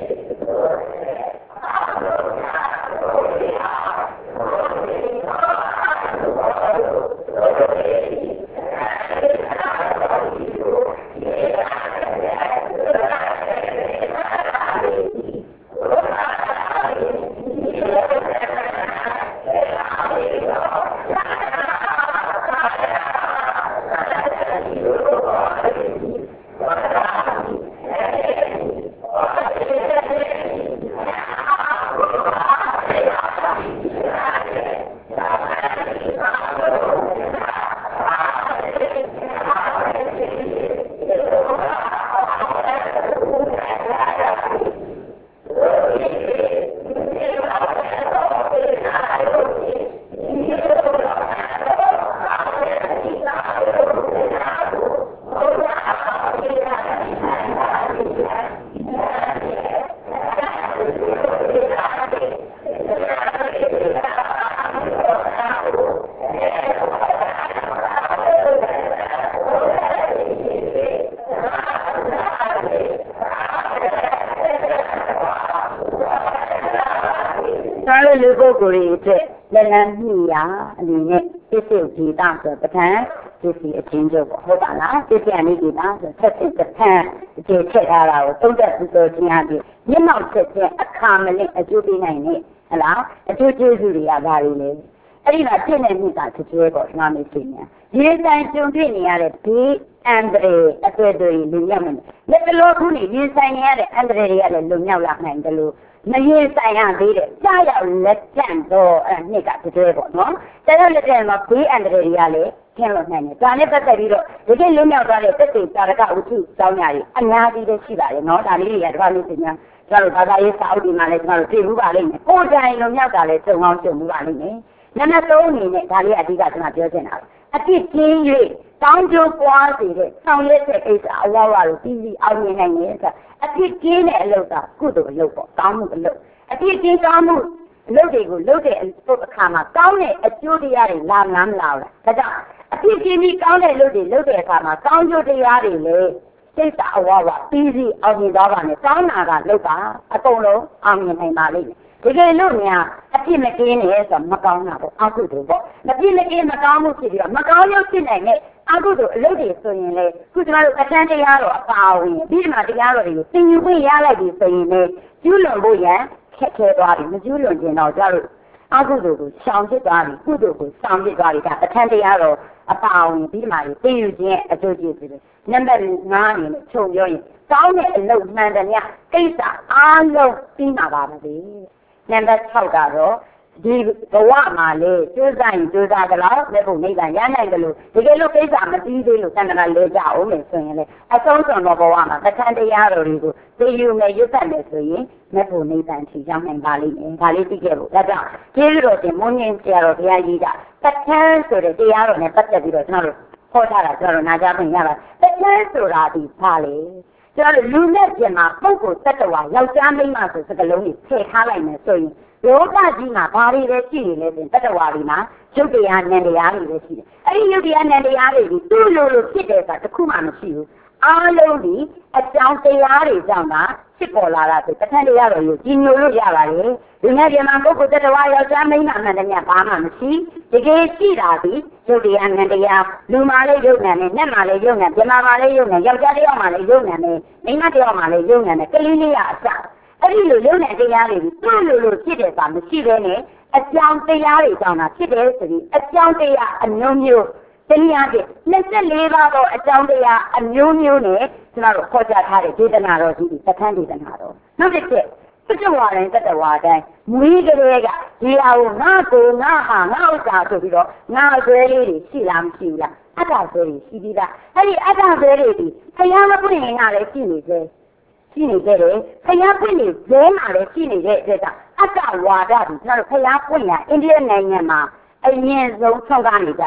Speaker 1: လူပုဂ္ဂိုလ်တွေအတွက်လက်လန်းမိရာအနေနဲ့ပစ္စည်းဒေတာဆိုပဋ္ဌာန်းပစ္စည်းအချင်းချုပ်ပေါ့ဟုတ်ပါလားပစ္စည်းအနိဒေတာဆိုဆက်စစ်ပဋ္ဌာန်းအခြေချက်ထားတာကိုသုံးသက်ပူဇော်ခြင်းအပြင်မျက်မှောက်ချက်ချင်းအခါမလင့်အကျိုးပေးနိုင်နဲ့ဟလားအကျိုးကျေးဇူးတွေကဘာတွေလဲအဲ့ဒီမှာပြည့်နေမှုကတစ်ကျွဲပေါ့ဒီမှာမေးသိညာဒီတိုင်းကြုံတွေ့နေရတဲ့ဒီအန္တရာယ်အသွေးတွေလူရောက်မယ်လက်တလို့ခုနေရင်ဆိုင်နေရတဲ့အန္တရာယ်တွေကလည်းလုံမြောက်လာနိုင်တယ်လို့မရင်ဆိုင်ရသေးတယ်ကြားရောက်လက်ကျန်တော့အဲ့နှစ်ကတကယ်ပေါ့နော်ကြားရောက်လက်ကျန်မှာဘေးအန္တရာယ်တွေကလည်းကျင်းလို့နိုင်တယ်ဒါနဲ့ပတ်သက်ပြီးတော့ဒီကိလုံမြောက်သွားတဲ့တက်တေတာရကဝတ္ထုစောင်းညာတွေအများကြီးပဲရှိပါတယ်နော်ဒါလေးတွေကဒီမှာလို့သိညာကျတော့ဘာသာရေးစာအုပ်ဒီမှာလည်းကျတော့တွေ့မှုပါလိမ့်မယ်ကိုယ်တိုင်လုံမြောက်တာလည်းကြုံအောင်ကြုံမှုပါလိမ့်မယ်နံပါတ်သုံးအနေနဲ့ဒါလေးအဓိကကျွန်တော်ပြောချင်တာအပြစ်ကျင်း၍တောင်းကြိုးပွားစေတဲ့ဆောင်ရွက်တဲ့ကိစ္စအဝဝလို့ပြီးပြီးအောင်မြင်နိုင်တယ်ဆိုအပြစ်ကျင်းတဲ့အလုပ်ကကုသိုလ်အလုပ်ပေါ့ကောင်းမှုအလုပ်အပြစ်ကျင်းကောင်းမှုအလုပ်တွေကိုလုပ်တဲ့အခါမှာကောင်းတဲ့အကျိုးတရားတွေလာမလားမလားဒါကြောင့်အပြစ်ကျင်းပြီးကောင်းတဲ့လုပ်တွေလုပ်တဲ့အခါမှာကောင်းကျိုးတရားတွေလည်းစိတ်အဝဝပြီးပြီးအောင်မြင်သွားပါနဲ့ကောင်းတာကလုပ်ပါအကုန်လုံးအောင်မြင်နိုင်ပါလိမ့်မယ်ဒီကလို့များအပြစ်မကင်းနေဆိုမကောင်းတာပေါ့အကုသိုလ်ပေါ့မပြစ်မကင်းမကောင်းမှုဖြစ်ပြီးတော့မကောင်းရုပ်ဖြစ်နိုင်တဲ့အကုသိုလ်အလုပ်တွေဆိုရင်လေခုကျမတို့အတန်းတရားတော်အပါဝင်ပြီးမှတရားတော်တွေကိုသင်ယူခွင့်ရလိုက်ပြီဆိုရင်လေကျူးလွန်ဖို့ရန်ခက်ခဲသွားပြီမကျူးလွန်ခြင်းတော့ကျတော့အကုသိုလ်ကိုရှောင်ဖြစ်သွားပြီကုသိုလ်ကိုရှောင်ဖြစ်သွားပြီဒါအတန်းတရားတော်အပါဝင်ပြီးမှသင်ယူခြင်းအကျိုးကျေးဇူးတွေနံပါတ်ငါးအနေနဲ့ချုပ်ပြောရင်ကောင်းတဲ့အလုပ်မှန်တယ်များကိစ္စအားလုံးပြီးမှာပါမယ်နံပါတ်၆ကတော့ဒီဘဝမှာလေကျိုးစားရင်ကျိုးစားကြလားလက်ဖို့နိဗ္ဗာန်ရနိုင်တယ်လို့ဒီကဲလို့ကိစ္စမပြီးသေးလို့တဏှာလဲကြအောင်မယ်ဆိုရင်လေအဆုံးစွန်သောဘဝမှာတခန်းတရားတော်တွေကိုသိယူမယ်ရွတ်သက်မယ်ဆိုရင်လက်ဖို့နိဗ္ဗာန်ထီရောက်နိုင်ပါလိမ့်မယ်ဒါလေးသိခဲ့ဖို့ဒါကြောင့်ကျေးဇူးတော်ရှင်မွန်းင်းဆရာတော်ဘုရားကြီးကတခန်းဆိုတဲ့တရားတော်နဲ့ပတ်သက်ပြီးတော့ကျွန်တော်တို့ဟောထားတာကျွန်တော်တို့နာကြားခွင့်ရပါတခန်းဆိုတာဒီပါလေကျွန်တော်လူနဲ့ပြင်မှာပုဂ္ဂိုလ်တ attva ယောက်ျားမိန်းမဆိုစကလုံးကြီးထည့်ထားလိုက်မယ်ဆိုရင်လောကကြီးမှာဘာတွေလဲရှိနေလဲဆိုရင်တ attva တွေမှာရုပ်တရားနံတရားတွေပဲရှိတယ်အဲ့ဒီရုပ်တရားနံတရားတွေဒီသူ့လိုလိုဖြစ်တယ်ဆိုတာတခုမှမရှိဘူးအားလုံးဒီအကြောင်းတရားတွေကြောင့်သာဖြစ်ပေါ်လာတာဆိုတခန်းတရားတော်ကိုကြီးညိုလို့ရပါတယ်ဒီနေ့ဒီမှာပုဂ္ဂိုလ်တ attva ယောက်ျားမိန်းမမှန်တယ်များဘာမှမရှိတကယ်ရှိတာဒီရုပ်တရားနံတရားလူမာလေးရုပ်နံနဲ့နတ်မာလေးရုပ်နံပြမမာလေးရုပ်နံယောက်ျားတစ်ယောက်မာလေးရုပ်နံနဲ့မိန်းမတစ်ယောက်မာလေးရုပ်နံနဲ့ကလေးလေးကအစအဲ့ဒီလိုရုပ်နံတရားတွေသူ့လိုလိုဖြစ်တယ်ဆိုတာမရှိဘဲနဲ့အကြောင်းတရားတွေကြောင့်သာဖြစ်တယ်ဆိုပြီးအကြောင်းတရားအမျိုးမျိုးတရားတွေနှစ်ဆလေးပါးသောအကြောင်းတရားအမျိုးမျိုးနဲ့ကျွန်တော်တို့ခေါ်ကြထားတဲ့ဒေသနာတော်ကြီးဒီသက္ကန်းဒေသနာတော်နောက်တစ်ချက်တတဝါတိုင်းတတဝါတိုင်းမွေးကလေးကဒီအအောင်ငါကိုငါဟာငါဥစ္စာဆိုပြီးတော့ငါဆွဲလေးတွေရှိလားမရှိဘူးလားအတ္တဆွဲတွေရှိပြီးသားအဲ့ဒီအတ္တဆွဲတွေဒီခရမပွင့်ရင်ကလည်းရှိနေသေးရှိနေကြတယ်ခရပွင့်နေဇဲမှာလည်းရှိနေတဲ့အတွက်ကအတ္တဝါဒကိုကျွန်တော်တို့ခရပွင့်ရအိန္ဒိယနိုင်ငံမှာအရင်ဆုံးဆုံးကားနေကြတာ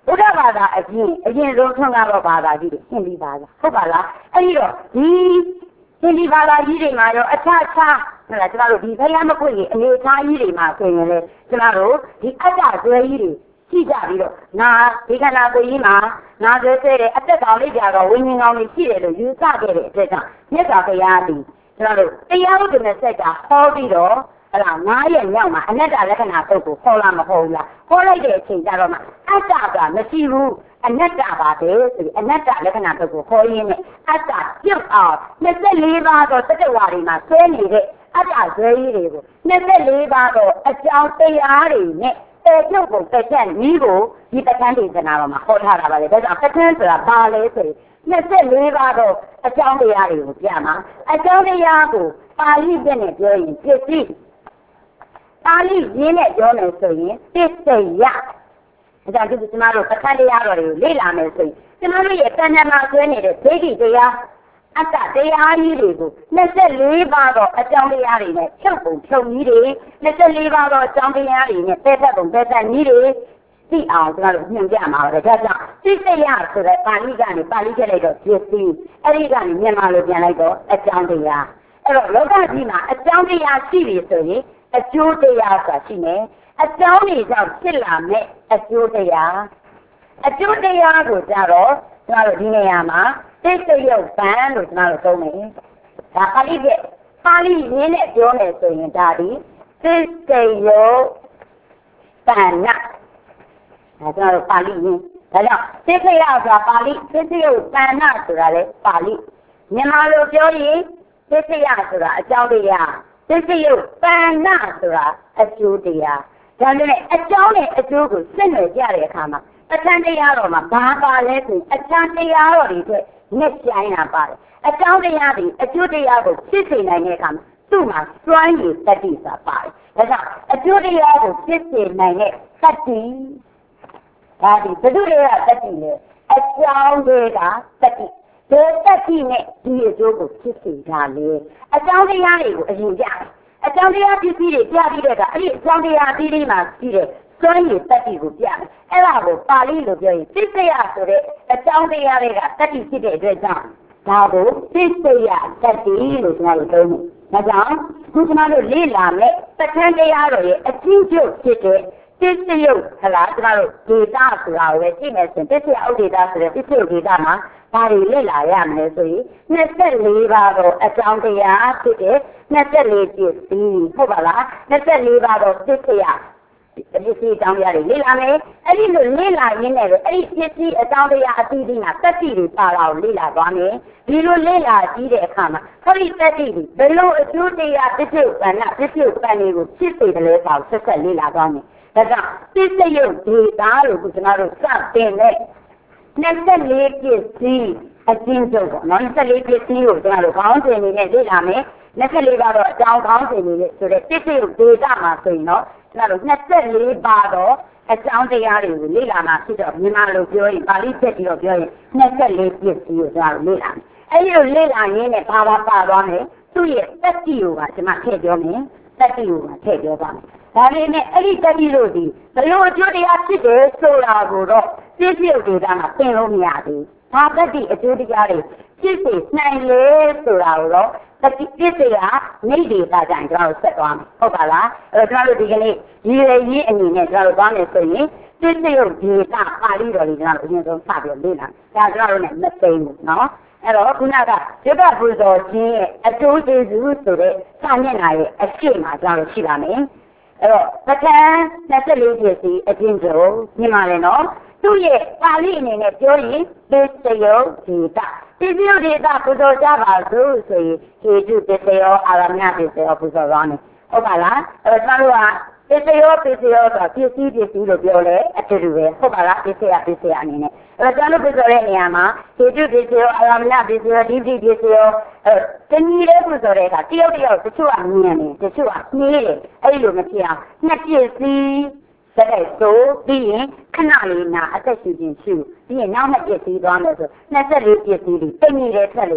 Speaker 1: ဘုရားဘာသာအရင်အရင်ဆုံးထွန်းကားတော့ဘာသာကြီးတွေဟင်ဒီဘာသာဟုတ်ပါလားအဲ့ဒီတော့ဒီဟင်ဒီဘာသာကြီးတွေမှာရောအခြားခြားဟုတ်လားကျမတို့ဒီဖယားမခွင့်ကြီးအနေအထားကြီးတွေမှာဆိုရင်လေကျမတို့ဒီအတ္တဆွဲကြီးတွေကြည့်ကြပြီးတော့ငါဒီခန္ဓာကိုယ်ကြီးမှာငါဆွဲဆွဲတဲ့အသက်ကောင်လေးကြတော့ဝိညာဉ်ကောင်လေးရှိတယ်လို့ယူဆခဲ့တဲ့အတွက်ကြောင့်မြတ်စွာဘုရားသည်ကျမတို့တရားဥဒ္ဒမစက်ကဟောပြီးတော့ဟလာငါးရဲ့မြောက်မှာအနတ္တလက္ခဏာပုဂ္ဂိုလ်ခေါ်လာမဟုတ်ဘူးလားခေါ်လိုက်တဲ့အချိန်ကျတော့မှအတ္တကမရှိဘူးအနတ္တပါပဲဆိုပြီးအနတ္တလက္ခဏာပုဂ္ဂိုလ်ခေါ်ရင်းနဲ့အတ္တပြုတ်အောင်နှစ်สิบสี่ပါးသောတတ္တဝါတွေမှာဆွဲနေတဲ့အတ္တဆွဲကြီးတွေကိုနှစ်สิบสี่ပါးသောအကြောင်းတရားတွေနဲ့တေပြုတ်ကိုတက်ချက်ကြီးကိုဒီပဋ္ဌာန်းဒေသနာမှာဟောထားတာပါလေဒါကြောင့်ပဋ္ဌာန်းဆိုတာဘာလဲဆိုရင်နှစ်สิบสี่ပါးသောအကြောင်းတရားတွေကိုပြမှာအကြောင်းတရားကိုပါဠိပြနဲ့ပြောရင်ပစ္စည်းပါဠိရင်းနဲ့ပြောမယ်ဆိုရင်ပစ္စယဒါကြောင့်ဒီကျမတို့ပဋ္ဌာန်းတရားတော်တွေကိုလေ့လာမယ်ဆိုရင်ကျမတို့ရဲ့တဏ္ဍာမှာဆွဲနေတဲ့ဒိဋ္ဌိတရားအတ္တတရားကြီးတွေကိုနှစ်สิบสี่ပါးသောအကြောင်းတရားတွေနဲ့ဖြုတ်ပုံဖြုတ်နည်းတွေနှစ်สิบสี่ပါးသောအကြောင်းတရားတွေနဲ့ပဲဖက်ပုံပဲဖက်နည်းတွေသိအောင်ကျမတို့ညွှန်ပြမှာပါဒါကြောင့်ပစ္စယဆိုတဲ့ပါဠိကနေပါဠိထည့်လိုက်တော့ပစ္စည်းအဲ့ဒီကနေမြန်မာလိုပြန်လိုက်တော့အကြောင်းတရားအဲ့တော့လောကကြီးမှာအကြောင်းတရားရှိပြီဆိုရင်အကျိုးတရားဆိုတာရှိမယ်အကြောင်းတွေကြောင့်ဖြစ်လာမဲ့အကျိုးတရားအကျိုးတရားကိုကြတော့ကျမတို့ဒီနေရာမှာသိစိတ်ရုပ်ပန်လို့ကျမတို့သုံးမယ်ဒါပါဠိပြပါဠိရင်းနဲ့ပြောမယ်ဆိုရင်ဒါဒီသိစိတ်ရုပ်ပန်နာဒါကျမတို့ပါဠိရင်းဒါကြောင့်သိစိတ်ရဆိုတာပါဠိသိစိတ်ရုပ်ပန်နာဆိုတာလည်းပါဠိမြန်မာလိုပြောရင်သိစိတ်ရဆိုတာအကြောင်းတရားသစ္စာယုတ်ပဏ္ဏဆိုတာအကျိုးတရားဒါနဲ့အကြောင်းနဲ့အကျိုးကိုစစ်နယ်ကြတဲ့အခါမှာပဋ္ဌာန်းတရားတော်မှာဘာပါလဲဆိုရင်အကျမ်းတရားတော်တွေအတွက်နဲ့ပြိုင်တာပါတယ်အကြောင်းတရားတွေအကျိုးတရားကိုဖြစ်စေနိုင်တဲ့အခါမှာသူ့မှာစွမ်းရည်တတိဆိုတာပါတယ်ဒါကြောင့်အကျိုးတရားကိုဖြစ်စေနိုင်တဲ့တတိဒါဒီဘယ်သူတွေကတတိလဲအကြောင်းတွေကတတိဒီတက်တိနဲ့ဒီအကျိုးကိုဖြစ်စေတာလေအကြောင်းတရားတွေကိုအရင်ပြအကြောင်းတရားဖြစ်ပြီးတွေပြပြီးတဲ့အခါအဲ့ဒီအကြောင်းတရားပြီးပြီးမှပြီးတဲ့စွမ်းရည်တက်တိကိုပြအဲ့ဒါကိုပါဠိလိုပြောရင်သစ္စယဆိုတဲ့အကြောင်းတရားတွေကတက်တိဖြစ်တဲ့အတွက်ကြောင့်ဒါကိုသစ္စယတက်တိလို့ကျွန်တော်တို့ပြောတယ်ဒါကြောင့်ခုကျွန်တော်တို့လေ့လာမဲ့ပဋ္ဌာန်းတရားတော်ရဲ့အချင်းချုပ်ဖြစ်တဲ့သစ္စယုတ်ဟလားကျွန်တော်တို့ဒေတာဆိုတာကိုပဲကြည့်မယ်ဆိုရင်သစ္စယဥဒေတာဆိုတဲ့သစ္စယုတ်ဒေတာမှာဘာတွေလေ့လာရမလဲဆိုရင်နှစ်สิบสี่ပါးသောအကြောင်းတရားဖြစ်တဲ့နှစ်สิบสี่ပစ္စည်းဟုတ်ပါလားနှစ်สิบสี่ပါးသောသစ္စယပစ္စည်းအကြောင်းတရားတွေလေ့လာမယ်အဲ့ဒီလိုလေ့လာရင်းနဲ့ပဲအဲ့ဒီပစ္စည်းအကြောင်းတရားအသီးသီးမှာတတိတွေပါလာကိုလေ့လာသွားမယ်ဒီလိုလေ့လာကြည့်တဲ့အခါမှာဟောဒီတတိတွေဘယ်လိုအကျိုးတရားပစ္စည်းပဏ္ဏပစ္စည်းပဏ္ဏကိုဖြစ်စေတယ်လဲဆိုတော့ဆက်ဆက်လေ့လာသွားမယ်ဒါကြောင့်သစ္စယုတ်ဒေတာလို့ကျွန်တော်တို့စတင်တဲ့နှစ်สิบสี่ပစ္စည်းအချင်းချုပ်ပေါ့နော်နှစ်สิบสี่ပစ္စည်းကိုကျွန်တော်တို့ခေါင်းစဉ်နေနဲ့လေ့လာမယ်နှစ်สิบสี่ပါတော့အကြောင်းခေါင်းစဉ်နေနဲ့ဆိုတဲ့သစ္စယုတ်ဒေတာမှာဆိုရင်တော့ကျွန်တော်တို့နှစ်สิบสี่ပါတော့အကြောင်းတရားတွေကိုလေ့လာမှာဖြစ်တော့မြန်မာလိုပြောရင်ပါဠိချက်ပြီးတော့ပြောရင်နှစ်สิบสี่ပစ္စည်းကိုကျွန်တော်တို့လေ့လာမယ်အဲဒီလိုလေ့လာရင်းနဲ့ဘာသာပါသွားမယ်သူ့ရဲ့တတိကိုကကျွန်မထည့်ပြောမယ်တတိကိုကထည့်ပြောပါမယ်ဒါပေမဲ့အဲ့ဒီတတိလို့ဒီဘယ်လိုအကျိုးတရားဖြစ်တယ်ဆိုတာကိုတော့သိစိတ်ဒေတာမှာသင်လို့မရဘူး။ဘာတတိအကျိုးတရားတွေဖြစ်စေနိုင်လေဆိုတာကိုတော့တတိသိစိတ်ကနေဒေတာကြရင်ကျွန်တော်ဆက်သွားမယ်။ဟုတ်ပါလား။အဲ့တော့ကျွန်တော်တို့ဒီကနေ့ရည်ရည်ကြီးအနေနဲ့ကျွန်တော်တို့သွားမယ်ဆိုရင်သိစိတ်ဒေတာပါဠိတော်လေးကျွန်တော်တို့အရင်ဆုံးစပြီးလေ့လာ။ဒါကျွန်တော်တို့ ਨੇ မသိဘူးနော်။အဲ့တော့ခုနကရုပ်ပပူဇော်ခြင်းရဲ့အကျိုးကျေးဇူးဆိုတဲ့စာမျက်နှာရဲ့အရှိမှာကျွန်တော်တို့ရှိပါမယ်။အဲ့တော့ပဋ္ဌာန်းနှစ်สิบสี่ပစ္စည်းအချင်းချုပ်မြင်ပါလေနော်သူ့ရဲ့ပါဠိအနေနဲ့ပြောရင်သစ္စယုတ်ဒေတာသစ္စယုတ်ဒေတာပူဇော်ကြပါစို့ဆိုရင်ဟေတုသစ္စယောအာရမဏသစ္စယောပူဇော်သွားမယ်ဟုတ်ပါလားအဲ့တော့ကျွန်တော်တို့ကသစ္စယောပစ္စယောဆိုတာပစ္စည်းပစ္စည်းလို့ပြောလဲအတူတူပဲဟုတ်ပါလားပစ္စယပစ္စယအနေနဲ့အဲ့တော့ကျွန်တော်တို့ပူဇော်တဲ့နေရာမှာဟေတုသစ္စယောအာရမဏသစ္စယောဒိဋ္ဌိပစ္စယောအဲတနည်းလေးပူဇော်တဲ့အခါတယောက်တယောက်တချို့ကမြင်တယ်တချို့ကနှေးတယ်အဲ့လိုမဖြစ်အောင်နှစ်ပစ္စည်းဆက်တဲ့ဆိုပြီးရင်ခဏလေးနာအသက်ရှူခြင်းရှူပြီးရင်နောက်နှစ်ပစ္စည်းသွားမယ်ဆိုနှစ်สิบสี่ပစ္စည်းတွေတိတ်နေတဲ့ထွက်လိမ့်မယ်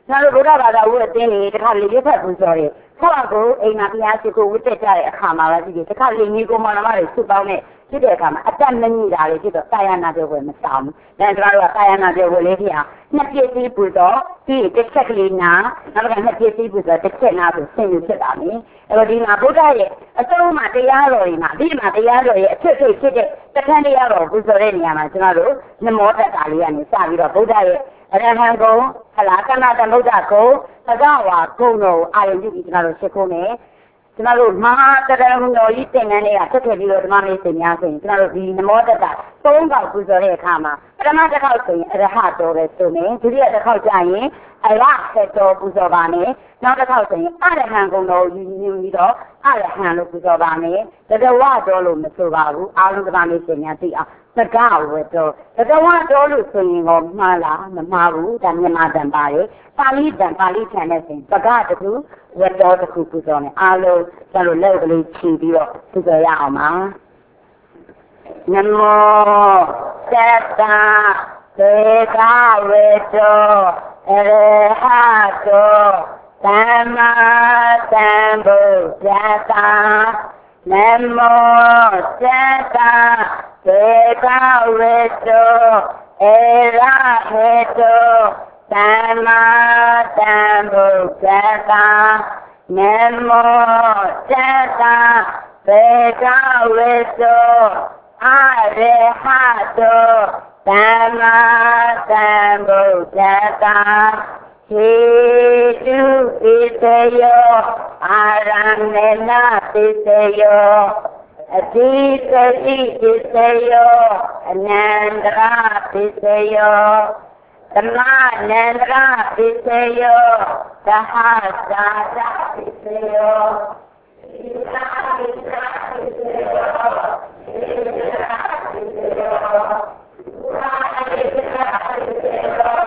Speaker 1: ကျွန်တော်တို့ဗုဒ္ဓဘာသာဝတ်အသင်းလေးတစ်ခါလေရွတ်ဖတ်ပူဇော်တယ်ခေါက်ကိုအိမ်မှာဘုရားရှိခိုးဝတ်တက်ကြတဲ့အခါမှာပဲကြည့်တယ်တစ်ခါလေညီကိုမောင်နှမတွေစုပေါင်းတဲ့ဖြစ်တဲ့အခါမှာအတက်မညိတာလေးဖြစ်တော့ကာယနာပြောပွဲမဆောင်ဘူး။ဒါကျွန်တော်တို့ကကာယနာပြောပွဲလေးဖြစ်အောင်နှစ်ပြည့်စည်ပူဇော်ပြီးတစ်ချက်ကလေးနာနောက်ကနှစ်ပြည့်စည်ပူဇော်တစ်ချက်နာဆိုဆင်ယူဖြစ်တာလေ။အဲ့တော့ဒီမှာဗုဒ္ဓရဲ့အစုံမှာတရားတော်တွေမှာဒီမှာတရားတော်ရဲ့အဖြစ်ဖြစ်ဖြစ်တဲ့တခန်းတရားတော်ပူဇော်တဲ့နေရာမှာကျွန်တော်တို့နမောတတလေးကနေစပြီးတော့ဗုဒ္ဓရဲ့အရဟံကုံဟလာကနာတဗုဒ္ဓကုံသဂဝါကုံတော်အာယုန်ပြုပြီးကျွန်တော်တို့ရှင်းဖို့မယ်ကျွန်တော်တို့မဟာတရဏဂုဏ်တော်ကြီးသင်္ကန်းတွေကဆက်ခဲ့ပြီးတော့ဓမ္မလေးသင်များဆိုရင်ကျွန်တော်တို့ဒီနမောတတသုံးခေါက်ပူဇော်တဲ့အခါမှာပထမတစ်ခေါက်ဆိုရင်အရဟတော်ပဲဆိုမယ်ဒုတိယတစ်ခေါက်ကျရင်အရဟတော်ပူဇော်ပါမယ်နောက်တစ်ခေါက်ဆိုရင်အရဟံဂုဏ်တော်ယူယူပြီးတော့အရဟံလို့ပူဇော်ပါမယ်တတဝတော်လို့မဆိုပါဘူးအားလုံးဓမ္မလေးသင်များသိအောင်သကဝတ္တောတတဝတော်လို့ဆိုရင်တော့မှားလားမမှားဘူးဒါမြန်မာတန်ပါတယ်ပါဠိတန်ပါဠိထန်တဲ့ဆိုရင်သကတခုဝတ္တောတခုပူဇော်မယ်အားလုံးကျလို့လက်ကလေးခြီးပြီးတော့ပူဇော်ရအောင်ပါနမောသတ္တသေကဝေတောအရဟတောသမ္မာသမ္ဗုဒ္ဓတ္တနမောသတ္တသေကဝေတောအရဟတောသမ္မာသမ္ဗုဒ္ဓတ္တနမောသတ္တသေကဝေတောအရဟတောသမ္မာသမ္ဗုဒ္ဓတ္တဟေတုဣတယောအာရမေနပိတယောအတိတတိပိတယောအနန္တရာပိတယောသမနန္တရာပိတယောသဟသာသပိတယောဣသာပိသာပိတယောဣသာပိတယောသာပိသာပိတယော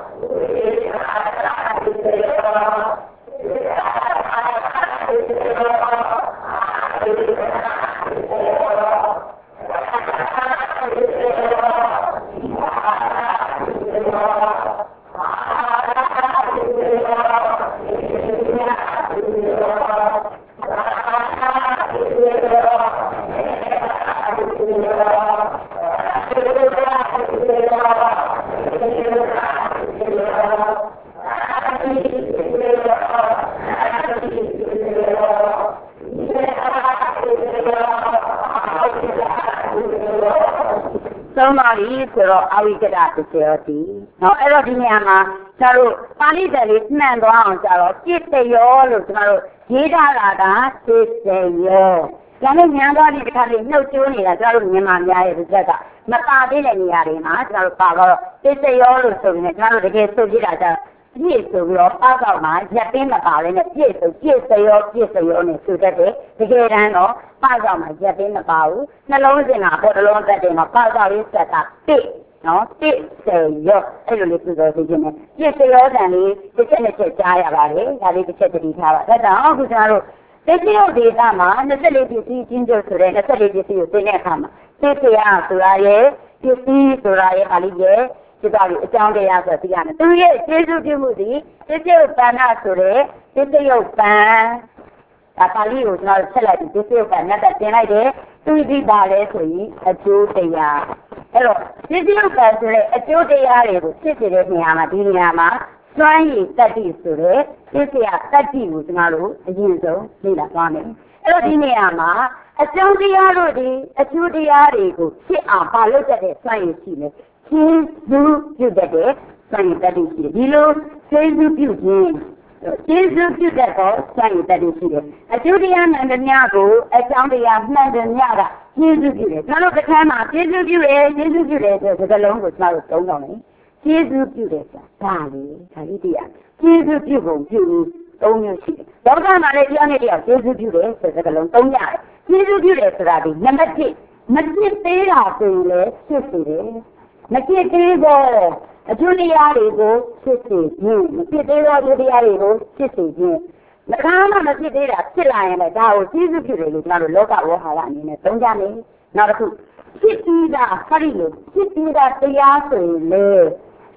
Speaker 1: သုံးပါပြီဆိုတော့အဝိကတပစ္စယောတိနော်အဲ့တော့ဒီနေရာမှာကျွန်တော်တို့ပါဠိတော်လေးနှံ့သွားအောင်ကြတော့ပစ္စယောလို့ကျွန်တော်တို့ရေးထားတာကပစ္စယောဒါနဲ့ညာသွားပြီးတစ်ခါလေးနှုတ်ကျိုးနေတာကျွန်တော်တို့မြန်မာများရဲ့ဒီချက်ကမပါသေးတဲ့နေရာတွေမှာကျွန်တော်တို့ပါတော့ပစ္စယောလို့ဆိုရင်ကျွန်တော်တို့တကယ်ဆိုပြတာကြပြည့်ဆိုပြီးတော့အောက်တော့မှရက်ပင်းမပါလဲနဲ့ပြည့်ဆိုပြည့်စရောပြည့်စရောနဲ့ဆိုတတ်တယ်တကယ်တမ်းတော့အောက်တော့မှရက်ပင်းမပါဘူးနှလုံးစင်ကပေါ်တလုံးသက်တယ်မှာအောက်တော့ရေးစက်ကပိနော်ပိစရောအဲ့လိုလေးပြဆိုသိခြင်းနဲ့ပြည့်စရောတန်လေးတစ်ချက်နဲ့ချက်ကြားရပါတယ်ဒါလေးတစ်ချက်တတိထားပါဒါကြောင့်အခုကျွန်တော်တို့တတိယဒေသမှာနှစ်ဆယ့်လေးပစ္စည်းချင်းချုပ်ဆိုတဲ့နှစ်ဆယ့်လေးပစ္စည်းကိုသိတဲ့အခါမှာသိစရာဆိုတာရဲ့ပစ္စည်းဆိုတာရဲ့ပါဠိရဲ့ဒီပါဠိအကြောင်းတရားဆိုသိရမယ်သူရဲ့ကျေးဇူးပြုမှုသည်သစ္စာပန္နဆိုတဲ့သစ္စာယုတ်ပံဒါပါဠိကိုကျွန်တော်ဆက်လိုက်ပြီးသစ္စာယုတ်ပံနဲ့တင်လိုက်တယ်သူဒီပါလဲဆိုရင်အကျိုးတရားအဲ့တော့သစ္စာယုတ်ပံဆိုတဲ့အကျိုးတရားတွေကိုဖြစ်စေတဲ့နေရာမှာဒီနေရာမှာစွမ်းရည်တတ္တိဆိုတဲ့သစ္စာတတ္တိကိုကျွန်တော်တို့အရင်ဆုံးလေ့လာသွားမယ်အဲ့တော့ဒီနေရာမှာအကျိုးတရားတို့ဒီအကျိုးတရားတွေကိုဖြစ်အောင်ပါလို့တဲ့စွမ်းရည်ရှိတယ်ကျေးဇူးပြုတတ်တဲ့စွမ်းရည်တတ္တိရှိတယ်ဒီလိုကျေးဇူးပြုခြင်းကျေးဇူးပြုတတ်သောစွမ်းရည်တတ္တိရှိတယ်အကျိုးတရားမှန်သမျှကိုအကြောင်းတရားမှန်သမျှကကျေးဇူးပြုတယ်ကျွန်တော်တို့တစ်ခါမှကျေးဇူးပြုတယ်ကျေးဇူးပြုတယ်ဆိုတဲ့စကားလုံးကိုကျွန်တော်တို့သုံးတော့မယ်ကျေးဇူးပြုတယ်ဆိုတာဒါလေဒါလေးတရားကျေးဇူးပြုပုံပြုပြီးသုံးမျိုးရှိတယ်လောကမှာလည်းတရားနဲ့တရားကျေးဇူးပြုတယ်ဆိုတဲ့စကားလုံးသုံးရတယ်ကျေးဇူးပြုတယ်ဆိုတာဒီနံပါတ်တစ်မဖြစ်သေးတာဆိုရင်လည်းဖြစ်စေတယ်မဖြစ်သေးသောအကျိုးတရားတွေကိုဖြစ်စေခြင်းမဖြစ်သေးသောအကျိုးတရားတွေကိုဖြစ်စေခြင်းမခါမှမဖြစ်သေးတာဖြစ်လာရင်လည်းဒါကိုကျေးဇူးပြုတယ်လို့ကျွန်တော်တို့လောကဝေါဟာရအနေနဲ့သုံးကြမယ်နောက်တစ်ခုဖြစ်ပြီးတာဟရိလို့ဖြစ်ပြီးတာတရားဆိုရင်လေ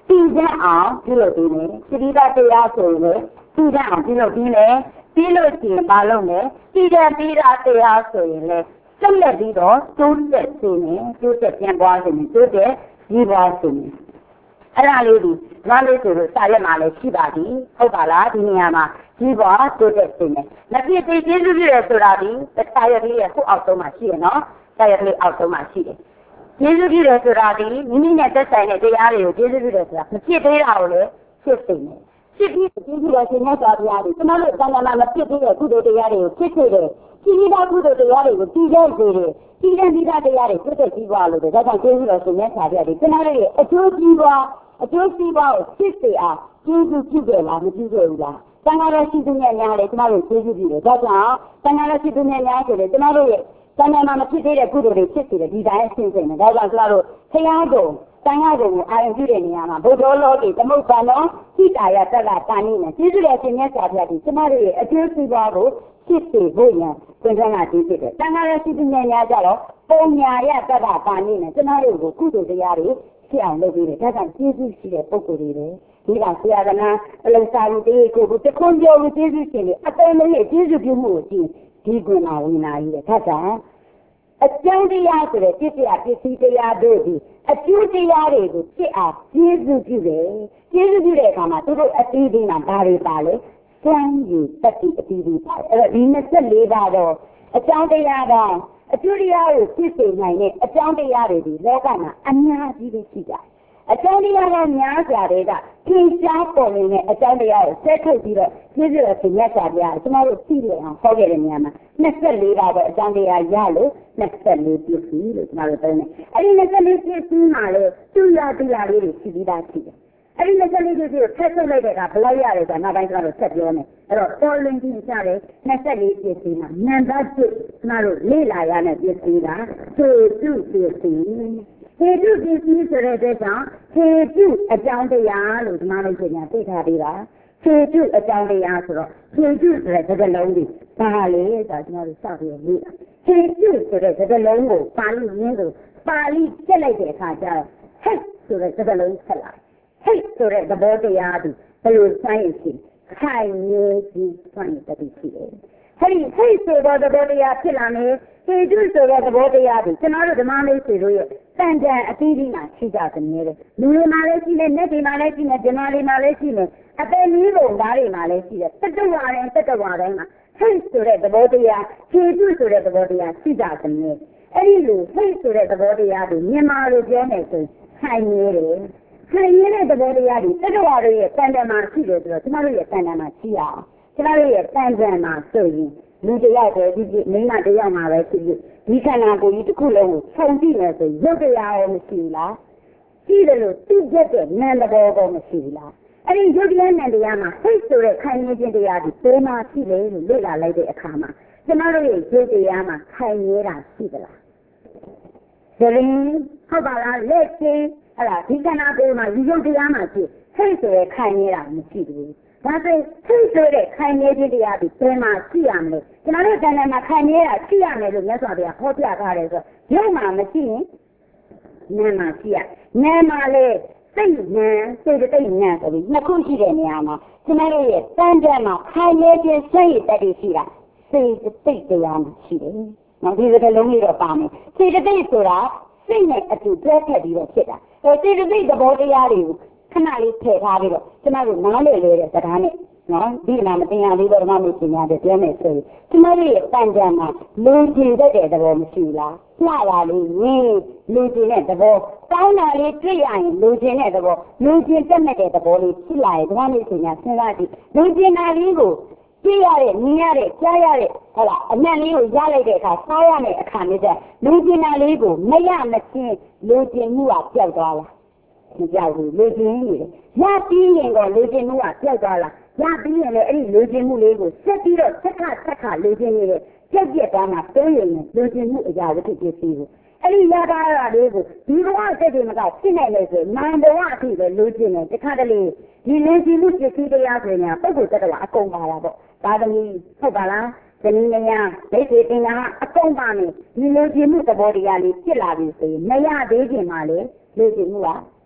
Speaker 1: ပြီးတဲ့အောင်ပြုလုပ်ပြီးမယ်သတိသားတရားဆိုရင်လည်းပြီးတဲ့အောင်ပြုလုပ်ပြီးမယ်ပြီးလို့ရှိရင်မလုပ်နဲ့ပြီးတဲ့ပြီးတာတရားဆိုရင်လည်းဆက်လက်ပြီးတော့တိုးတက်စေမယ်တိုးတက်ပြန်ပွားစေမယ်တိုးတက်ကြီးပွားစေမယ်အဲ့ဒါလေးဒီဘာလို့ဆိုလို့စာရက်မှာလည်းရှိပါသည်ဟုတ်ပါလားဒီနေရာမှာကြီးပွားတိုးတက်စေမယ်မဖြစ်သေးကျေးဇူးပြုရဆိုတာဒီစာရက်ကလေးရဲ့ခုအောက်ဆုံးမှာရှိရနော်စာရက်ကလေးအောက်ဆုံးမှာရှိတယ်ကျေးဇူးပြုရဆိုတာဒီမိမိနဲ့သက်ဆိုင်တဲ့တရားတွေကိုကျေးဇူးပြုရဆိုတာမဖြစ်သေးတာကိုလည်းဖြစ်စေမယ်ဖြစ်ပြီးကျေးဇူးတော်ရှင်မြတ်စွာဘုရားဒီကျွန်တော်တို့သံဃာမှာမဖြစ်သေးတဲ့ကုသိုလ်တရားတွေကိုဖြစ်စေတယ်ရှိပြီးသားကုသိုလ်တရားတွေကိုတည်ခဲ့စေတယ်တည်တဲ့ပြီးသားတရားတွေပြည့်စုံကြီးပွားလို့ဒါကြောင့်ကျေးဇူးတော်ရှင်မြတ်စွာဘုရားဒီကျွန်တော်တို့ရဲ့အကျိုးကြီးပွားအကျိုးစီးပွားကိုဖြစ်စေအောင်ကျေးဇူးပြုခဲ့လားမပြုခဲ့ဘူးလားသံဃာတော်ရှိသူများများလေကျွန်တော်တို့ကျေးဇူးပြုတယ်ဒါကြောင့်သံဃာတော်ရှိသူများများဆိုလေကျွန်တော်တို့ရဲ့သံဃာမှာမဖြစ်သေးတဲ့ကုသိုလ်တွေဖြစ်စေတယ်ဒီတိုင်းအရှင်းရှင်းနဲ့ဒါကြောင့်ကျွန်တော်တို့ဆရာတော်တန်ခါကိုအာရုံပြုတဲ့နေရာမှာဘုဒ္ဓလောကီသမုပ္ပါနောစိတာယတက္ကတာနိနဲ့ကျေးဇူးတော်ရှင်မြတ်စွာဘုရားဒီကျွန်တော်တို့ရဲ့အကျိုးစီးပွားကိုဖြစ်စေဖို့ရန်သင်္ခါရတည်ဖြစ်တယ်တန်ခါရရှိသူများများကြတော့ပုံညာယတက္ကတာနိနဲ့ကျွန်တော်တို့ကိုကုသိုလ်တရားတွေဖြစ်အောင်လုပ်ပေးတယ်ဒါကြောင့်ကျေးဇူးရှိတဲ့ပုဂ္ဂိုလ်တွေပဲဒီကဆရာကနာအလုံးစာရင်းတေးကိုတခွန်းပြောလို့ကျေးဇူးရှင်တွေအတော်လေးကျေးဇူးပြုမှုကိုကြည့်ဒီကွန်နာဝိနာကြီးတဲ့ဒါကြောင့်အကျဉ်းတရားဆိုတဲ့ပြည့်ပြည့်ပစ္စည်းတရားတို့ဒီအကျိုးတရားတွေကိုဖြစ်အောင်ကျေးဇူးပြုတယ်ကျေးဇူးပြုတဲ့အခါမှာသူတို့အတီးဒီမှာဘာတွေပါလဲစွမ်းရည်တတိအတီးဒီပါအဲ့တော့ဒီနှစ်ဆယ့်လေးပါတော့အကြောင်းတရားကအကျိုးတရားကိုဖြစ်စေနိုင်တဲ့အကြောင်းတရားတွေဒီလောကမှာအများကြီးပဲရှိကြအကြောင်းတရားကများစွာတွေကထင်ရှားပေါ်နေတဲ့အကြောင်းတရားကိုဆက်ထုတ်ပြီးတော့ပြည့်ပြည့်စုံမြတ်စွာဘုရားကျွန်တော်တို့သိလျက်အောင်ဟောခဲ့တဲ့နေရာမှာနှစ်ဆယ့်လေးပါတော့အကြောင်းတရားရလို့နှစ်ဆယ့်လေးပြည့်ပြီလို့ကျွန်တော်တို့ပြောနေအဲ့ဒီနှစ်ဆယ့်လေးပြည့်ပြီမှာလေသူရတရားလေးတွေရှိပြီးသားရှိတယ်အဲ့ဒီနှစ်ဆယ့်လေးပြည့်ပြီကိုဖက်ဆုပ်လိုက်တဲ့အခါဘယ်လောက်ရတယ်ဆိုတာနောက်ပိုင်းကျွန်တော်တို့ဆက်ပြောမယ်အဲ့တော့ပေါ်လင်းကြီးကြတယ်နှစ်ဆယ့်လေးပြည့်ပြီမှာနံပါတ်တစ်ကျွန်တော်တို့လေ့လာရတဲ့ပြည့်ပြီကသူသူပြည့်ပြီဟေတုပစ္စည်းဆိုတဲ့အတွက်ကြောင့်ဟေတုအကြောင်းတရားလို့ဒီမှာလို့ပြင်သိထားသေးတာဟေတုအကြောင်းတရားဆိုတော့ဟေတုဆိုတဲ့စကားလုံးကြီးပါလေဆိုတာကျွန်တော်တို့စပြီးလေ့ဟေတုဆိုတဲ့စကားလုံးကိုပါဠိရင်းကိုပါဠိကျက်လိုက်တဲ့အခါကျတော့ဟိတ်ဆိုတဲ့စကားလုံးဆက်လာဟိတ်ဆိုတဲ့သဘောတရားဒီဘယ်လိုဆိုင်ရရှိခိုင်ရည်ကြီးဆိုင်တတိရှိတယ်ဟဲ့ဟိတ်ဆိုတဲ့သဘောတရားဖြစ်လာမယ်ဟေတုဆိုတဲ့သဘောတရားဒီကျွန်တော်တို့ဓမ္မလေးတွေတို့ရဲ့တန်တန်အသီးသီးမှာရှိကြသနေတယ်လူတွေမှာလည်းရှိတယ်၊နတ်တွေမှာလည်းရှိတယ်၊ဓမ္မတွေမှာလည်းရှိတယ်အပယ်ကြီးပုံသားတွေမှာလည်းရှိတယ်တတဝါတိုင်းတတဝါတိုင်းမှာဟိတ်ဆိုတဲ့သဘောတရားဟေတုဆိုတဲ့သဘောတရားရှိကြသနေအဲ့ဒီလိုဟိတ်ဆိုတဲ့သဘောတရားကိုမြန်မာလိုပြောမယ်ဆိုခိုင်နေတယ်ခိုင်နေတဲ့သဘောတရားတွေတတဝါတွေရဲ့တန်တန်မှာရှိတယ်ဆိုတော့ကျွန်တော်တို့ရဲ့တန်တန်မှာရှိရအောင်ကျွန်တော်တို့ရဲ့တန်တန်မှာဆိုရင်လူတယောက်ပဲဒီမိမတယောက်မှာပဲရှိပြီဒီခန္ဓာကိုယ်ကြီးတစ်ခုလုံးကိုခြုံကြည့်မယ်ဆိုရုပ်တရားရောမရှိဘူးလားကြည့်တယ်လို့သိချက်တဲ့နာမ်တော်ကောမရှိဘူးလားအဲ့ဒီရုပ်တရားနာမ်တရားမှာဟိတ်ဆိုတဲ့ခိုင်နေခြင်းတရားဒီဘယ်မှာရှိလဲလို့လေ့လာလိုက်တဲ့အခါမှာကျွန်တော်တို့ရဲ့ရုပ်တရားမှာခိုင်နေတာရှိသလားဒရင်ဟုတ်ပါလားလက်ချင်းအဲ့ဒါဒီခန္ဓာကိုယ်မှာရုပ်တရားမှာရှိဟိတ်ဆိုတဲ့ခိုင်နေတာမရှိဘူးဒါဆိုသိဆိုတဲ့ခိုင်နေခြင်းတရားဒီဘယ်မှာရှိရမလဲကျွန်တော်တို့တဏ္ဍာမှာခိုင်နေတာရှိရမယ်လို့မြတ်စွာဘုရားဟောပြထားတယ်ဆိုရုပ်မှာမရှိရင်နာမ်မှာရှိရနာမ်မှာလေစိတ်နာမ်စိတ်တိတ်နာမ်ဆိုပြီးနှစ်ခုရှိတဲ့နေရာမှာကျွန်တော်တို့ရဲ့တဏ္ဍာမှာခိုင်နေခြင်းစိတ်တည်းရှိတာစိတ်တိတ်တရားမှာရှိတယ်။နောက်ဒီစကားလုံးလေးတော့ပါမယ်စိတ်တိတ်ဆိုတာစိတ်နဲ့အတူတွဲထည့်ပြီးတော့ဖြစ်တာအဲစိတ်တိတ်သဘောတရားတွေကိုခဏလေးထည့်ထားပြီးတော့ကျွန်တော်တို့နားလည်လေတဲ့စကားနဲ့နော်ဒီနာမတင်ရလေးတော့ဓမ္မမျိုးပညာတွေပြောမယ်ဆိုရင်ကျွန်တော်တို့ရဲ့တန်ကြံမှာလူကျင်တဲ့သဘောမရှိလားလှလာလေးရင်းလူကျင်တဲ့သဘောတောင်းတာလေးတွေ့ရရင်လူကျင်တဲ့သဘောလူကျင်တက်မဲ့တဲ့သဘောလေးဖြစ်လာရင်ဓမ္မမျိုးပညာစဉ်းစားကြည့်လူကျင်တာလေးကိုကြည့်ရတဲ့မြင်ရတဲ့ကြားရတဲ့ဟုတ်လားအနံ့လေးကိုရလိုက်တဲ့အခါစားရမယ့်အခါမျိုးကျလူကျင်တာလေးကိုမရမချင်းလူကျင်မှုကပျောက်သွားလားမကြောက်ဘူးလူကျင်နေတယ်ရပြီးရင်တော့လူကျင်မှုကပျောက်သွားလားရပြီးရင်လည်းအဲ့ဒီလူကျင်မှုလေးကိုဆက်ပြီးတော့ဆက်ခဆက်ခလူကျင်နေတဲ့ကြက်ကြက်သားမှာတိုးရင်လူကျင်မှုအရာဝတ္ထုပစ္စည်းကိုအဲ့ဒီရတာရလေးကိုဒီဘဝစက်တွေမကဖြစ်နိုင်လေဆိုနာမ်ဘဝအထိပဲလူကျင်တယ်တခါတလေဒီလူကျင်မှုပစ္စည်းတရားဆိုရင်ပုဂ္ဂိုလ်တ attva အကုန်ပါတာပေါ့ဒါသမီးဟုတ်ပါလားဇနီးမယားဒိဋ္ဌိပညာအကုန်ပါမယ်ဒီလူကျင်မှုသဘောတရားလေးဖြစ်လာပြီဆိုရင်မရသေးခင်မှာလေလူကျင်မှုက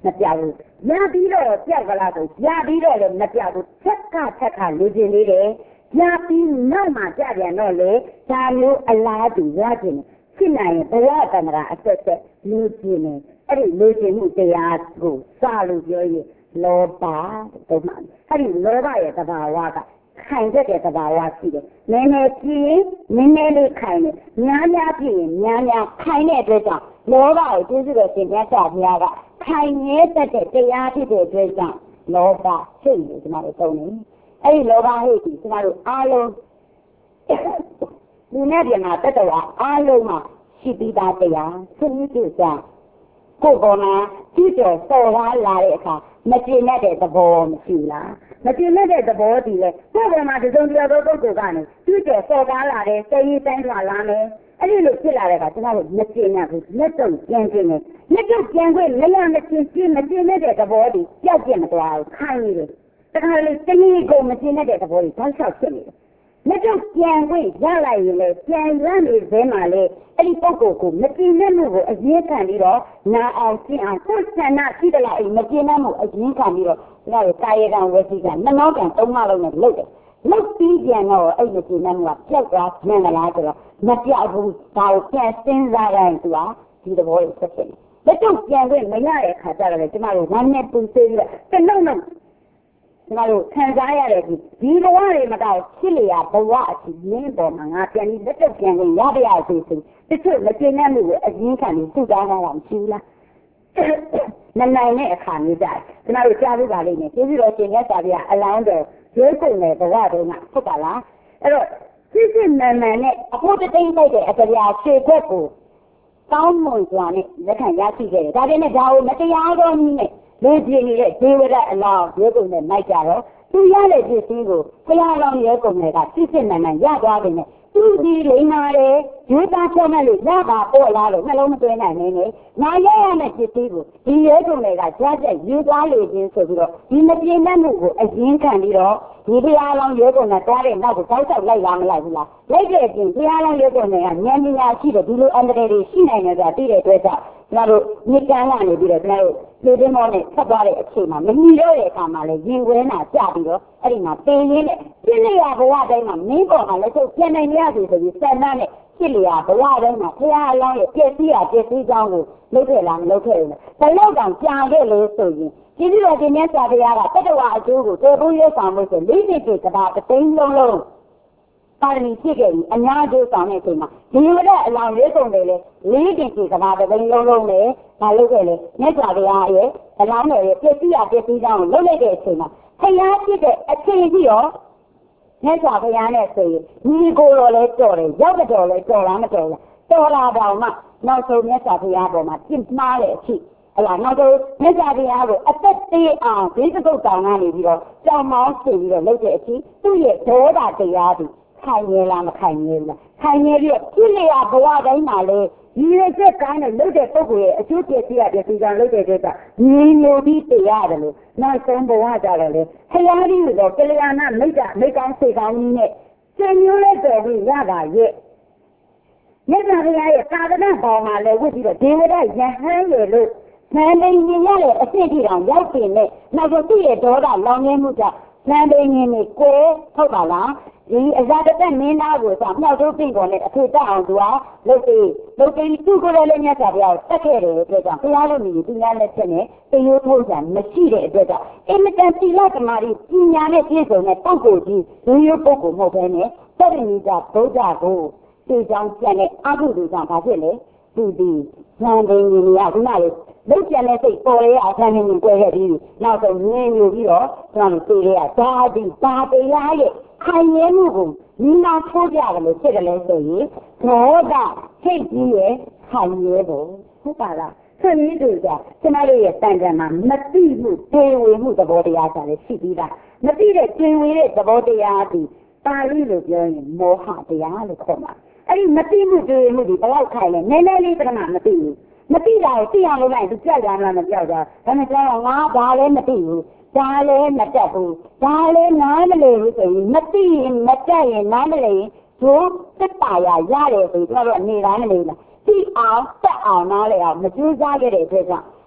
Speaker 1: မပြောက်ဘူးရပြီးတော့ပြောက်ကလားဆိုရပြီးတော့လည်းမပြောက်ဘူးချက်ကချက်ကလူကျင်လေးတယ်ရပြီးနောက်မှကြပြန်တော့လေဒါမျိုးအလားတူရကျင်ဖြစ်နိုင်ရင်ဘဝတန္တရာအဆက်ဆက်လူကျင်နေအဲ့ဒီလူကျင်မှုတရားကိုစလို့ပြောရင်လောဘတုံးမှအဲ့ဒီလောဘရဲ့သဘာဝကခိုင်တဲ့သဘာဝရှိတယ်။နည်းနည်းကြည့်နည်းနည်းလေးခိုင်တယ်။များများကြည့်ရင်များများခိုင်တဲ့အတွက်ကြောင့်လောဘကိုကျေးဇူးတော်ရှင်မြတ်စွာဘုရားကခိုင်မြဲတတ်တဲ့တရားဖြစ်တဲ့အတွက်ကြောင့်လောဘစိတ်ကိုကျွန်တော်တို့သုံးနေ။အဲ့ဒီလောဘဟိတ်ကိုကျွန်တော်တို့အားလုံးဒီနေ့ပြန်မှာတတဝအားလုံးမှာရှိပြီးသားတရားသူ့ကြည့်ကြကိုယ်ပေါ်မှာကြည့်ကြော်စော်ကားလာတဲ့အခါမကျေနပ်တဲ့သဘောမရှိလားမကျေနပ်တဲ့သဘောတည်လဲကိုယ်ပေါ်မှာဒီစုံတရားသောပုဂ္ဂိုလ်ကနေကြည့်ကြော်စော်ကားလာတဲ့စိတ်ရင်းတိုင်းထွာလာမယ်အဲ့ဒီလိုဖြစ်လာတဲ့အခါကျွန်တော်တို့မကျေနပ်ဘူးလက်တော့ပြန်ခြင်းနဲ့လက်တော့ပြန်ခွင့်မရမချင်းချင်းမကျေနပ်တဲ့သဘောတည်ပျောက်ပြစ်မသွားဘူးခိုင်းနေတယ်တခါလေတနည်းကိုမကျေနပ်တဲ့သဘောတည်တောက်လျှောက်ဖြစ်နေတယ်လက်တော့ပြန်ခွင့်ရလိုက်ရင်လေပြန်ရနေစဲမှာလေအဲ့ဒီပုဂ္ဂိုလ်ကိုမကျေနပ်မှုကိုအရင်ခံပြီးတော့နာအောင်ရှင်းအောင်ကိုယ်ဆန္ဒရှိသလားအဲ့မကျေနပ်မှုအရင်ခံပြီးတော့ဒါကိုကာယကံဝစီကံနှမောကံသုံးမလုံးနဲ့လုပ်တယ်လုပ်ပြီးပြန်တော့အဲ့မကျေနပ်မှုကပြတ်သွားမှန်မလားဆိုတော့မပြောက်ဘူးဒါကိုပြန်စဉ်းစားတိုင်းသူကဒီသဘောကိုဆက်ဖြစ်တယ်လက်တော့ပြန်ခွင့်မရတဲ့ခါကျတော့လေကျမတို့ဝမ်းနဲ့ပူစေးပြီးတော့တနှုတ်နှုတ်ကျွန်တော်တို့ခံစားရတဲ့ဒီဒီဘဝတွေမတော့ဖြစ်လျာဘဝအချင်းရင်းပေါ်မှာငါပြန်ပြီးလက်တော့ပြန်ရင်ရပါရစေဆိုတချို့မကျေနပ်မှုကိုအရင်ခံပြီးသူ့သားတာမရှိဘူးလားနနိုင်တဲ့အခါမျိုးကြကျွန်တော်တို့ကြားလို့ပါလိမ့်မယ်ကျေးဇူးတော်ရှင်မြတ်စွာဘုရားအလောင်းတော်ရွေးကုန်တဲ့ဘဝတုန်းကဟုတ်ပါလားအဲ့တော့စစ်စစ်မှန်မှန်နဲ့အဖို့တိတ်လိုက်တဲ့အကြရာခြေခွက်ကိုကောင်းမွန်စွာနဲ့လက်ခံရရှိခဲ့တယ်ဒါပေမဲ့ဒါကိုမတရားသောနည်းနဲ့လူကြီးနေတဲ့ဒေဝရအလောင်းရွေးကုန်နဲ့လိုက်ကြတော့သူရတဲ့ပစ္စည်းကိုဘုရားလောင်းရွေးကုန်တွေကစစ်စစ်မှန်မှန်ရသွားတယ်နဲ့သူဒီလိမ္မာတယ်ရွေးသားပေါ်မဲ့လို့ရပါပေါ်လာလို့နှလုံးမသွင်းနိုင်နေနဲ့ငါရရမယ့်ပစ္စည်းကိုဒီရွေးကုန်တွေကကြားချက်ရွေးသွားလို့ချင်းဆိုပြီးတော့ဒီမပြေနပ်မှုကိုအရင်ခံပြီးတော့ဒီဘုရားလောင်းရွေးကုန်နဲ့တွားတဲ့နောက်ကိုတောက်တောက်လိုက်လာမလိုက်ဘူးလားလိုက်တဲ့အပြင်ဘုရားလောင်းရွေးကုန်တွေကဉာဏ်ပညာရှိတဲ့ဒီလိုအန္တရာယ်တွေရှိနိုင်တယ်ဆိုတာသိတဲ့အတွက်ကြောင့်ကျွန်တော်တို့မြေကမ်းကနေပြီးတော့ကျွန်တော်တို့ဒီတင်းမောနဲ့ဆက်သွားတဲ့အချိန်မှာမမီတော့တဲ့အခါမှာလည်းရင်ဝဲနာကြပြီးတော့အဲ့ဒီမှာပင်ရင်းနဲ့ပြည့်လျာဘဝတိုင်းမှာမင်းပေါ်မှာလည်းချုပ်ပြန်နိုင်ရစီဆိုပြီးစံနှနဲ့ပြည့်လျာဘဝတိုင်းမှာဘုရားအလောင်းရဲ့ပြည့်စည်ရပြည့်စည်ကြောင်းကိုလုပ်ခဲ့လားမလုပ်ခဲ့ဘူးဘယ်လောက်တောင်ကြာခဲ့လို့ဆိုရင်ကျေးဇူးတော်ရှင်မြတ်စွာဘုရားကတတဝအကျိုးကိုတေဖို့ရွေးဆောင်လို့ဆိုလေးနှစ်ပြေကဘာတသိန်းလုံးလုံးပါရမီဖြစ်ခဲ့ပြီးအများကျိုးဆောင်တဲ့အချိန်မှာဒီလိုတဲ့အလောင်းရွေးကုန်တယ်လေလေးတင်ပြေကဘာတသိန်းလုံးလုံးနဲ့မလုပ်ခဲ့လေမြတ်စွာဘုရားရဲ့အလောင်းတော်ရဲ့ပြည့်စည်ရပြည့်စည်ကြောင်းကိုလုပ်လိုက်တဲ့အချိန်မှာဘုရားဖြစ်တဲ့အချိန်ကြီးရောမြတ်စွာဘုရားနဲ့ဆိုရင်ညီကိုတော်လဲတော်တယ်ရောက်တော်လဲတော်လားမတော်လားတော်လာတော့မှနောက်ဆုံးမြတ်စွာဘုရားပေါ်မှာပြင်းမှားတဲ့အဖြစ်အလားနောက်ဆုံးမြတ်စွာဘုရားကိုအသက်သေးအောင်ဒီသကုတ်တောင်ကနေပြီးတော့ကြောင်မောင်းဆင်ပြီးတော့လုပ်တဲ့အဖြစ်သူ့ရဲ့ဒေါသတရားသည်ခိုင်ရလားမခိုင်ရဘူးလားခိုင်ရပြီးပြည့်လျာဘဝတိုင်းမှာလေဒီရစက်ကိုင်းနဲ့လုပ်တဲ့ပုဂ္ဂိုလ်ရဲ့အကျိုးပြည့်စည်ရတဲ့စီကံလုပ်တဲ့အတွက်ညီလိုပြီးတရားတယ်လို့နောက်ဆုံးဘဝကြတော့လေဖရာကြီးကတော့ကလျာဏမိတ်တာမိတ်ကောင်းစေကောင်းကြီးနဲ့ကျင်မျိုးလေးတော်ပြီးရတာရဲ့မြတ်စွာဘုရားရဲ့သာသနာပေါ်မှာလည်းဝိပြီးတော့ဒေဝရယဟန်ရယ်လို့ဆံပင်ကြီးရတဲ့အစ်စ်တီတောင်ရောက်တင်နဲ့နောက်တော့သူ့ရဲ့ဒေါသလောင်ငင်းမှုကြောင့်ဆံပင်ကြီးနဲ့ကိုဟုတ်ပါလားဒီအဇာတသက်မင်းသားကိုစမြောက်တို့ပြင်ကုန်နဲ့အဖေတက်အောင်သူကလုပ်ပြီးလုပ်ပြီးသူ့ကိုယ်လည်းမြတ်စွာဘုရားကိုတက်ခဲ့တယ်အတွက်ကြောင့်ဘုရားလိုမြည်သူများလက်ချက်နဲ့တရိုးထိုးစံမရှိတဲ့အတွက်ကြောင့်အင်မတန်သီလသမာဓိပညာနဲ့ပြည့်စုံတဲ့ပုဂ္ဂိုလ်ကြီးရိုးရိုးပုဂ္ဂိုလ်မဟုတ်ဘဲနဲ့သတ္တနိကဗုဒ္ဓကိုသိကြောင်းပြန်တဲ့အဘုဒ္ဓကြောင့်ဘာဖြစ်လဲသူဒီဉာဏ်ပင်ကြီးကခုနကလုတ်ပြန်တဲ့စိတ်ပေါ်ရဲအဆန်းကြီးကိုကြွယ်ခဲ့ပြီးနောက်ဆုံးငြင်းယူပြီးတော့ကျွန်တော်တို့သိရတာဒီပါတရားရဲ့ခိုင်ရဲမှုကိုဒီမှာထိုးကြတယ်လို့ဖြစ်တယ်လဲဆိုရင်ဒေါသစိတ်ကြီးရဲ့ခိုင်ရဲဖို့ဟုတ်ပါလားဆွေးနွေးတို့ကကျွန်တော်တို့ရဲ့တန်ကြံမှာမသိမှုတွေဝေမှုသဘောတရားဆိုလည်းရှိပြီးသားမသိတဲ့တွေဝေတဲ့သဘောတရားဒီပါဠိလိုပြောရင်မောဟတရားလို့ခေါ်မှာအဲ့ဒီမသိမှုတွေဝေမှုဒီဘလောက်ခိုင်လဲနည်းနည်းလေးပြမမသိဘူးမသိတာကိုသိအောင်လုပ်လိုက်သူကြောက်ကြလားမကြောက်ကြဒါပေမဲ့ကျွန်တော်ငါဘာလဲမသိဘူးဒါလည်းမတက်ဘူးဒါလည်းနားမလည်ဘူးဆိုရင်မသိရင်မတက်ရင်နားမလည်ရင်ဒုသက်ပါရရတယ်ဆိုတော့တော့နေတိုင်းမနေလားသိအောင်တက်အောင်နားလည်အောင်မကြိုးစားခဲ့တဲ့အတွက်ကြောင့်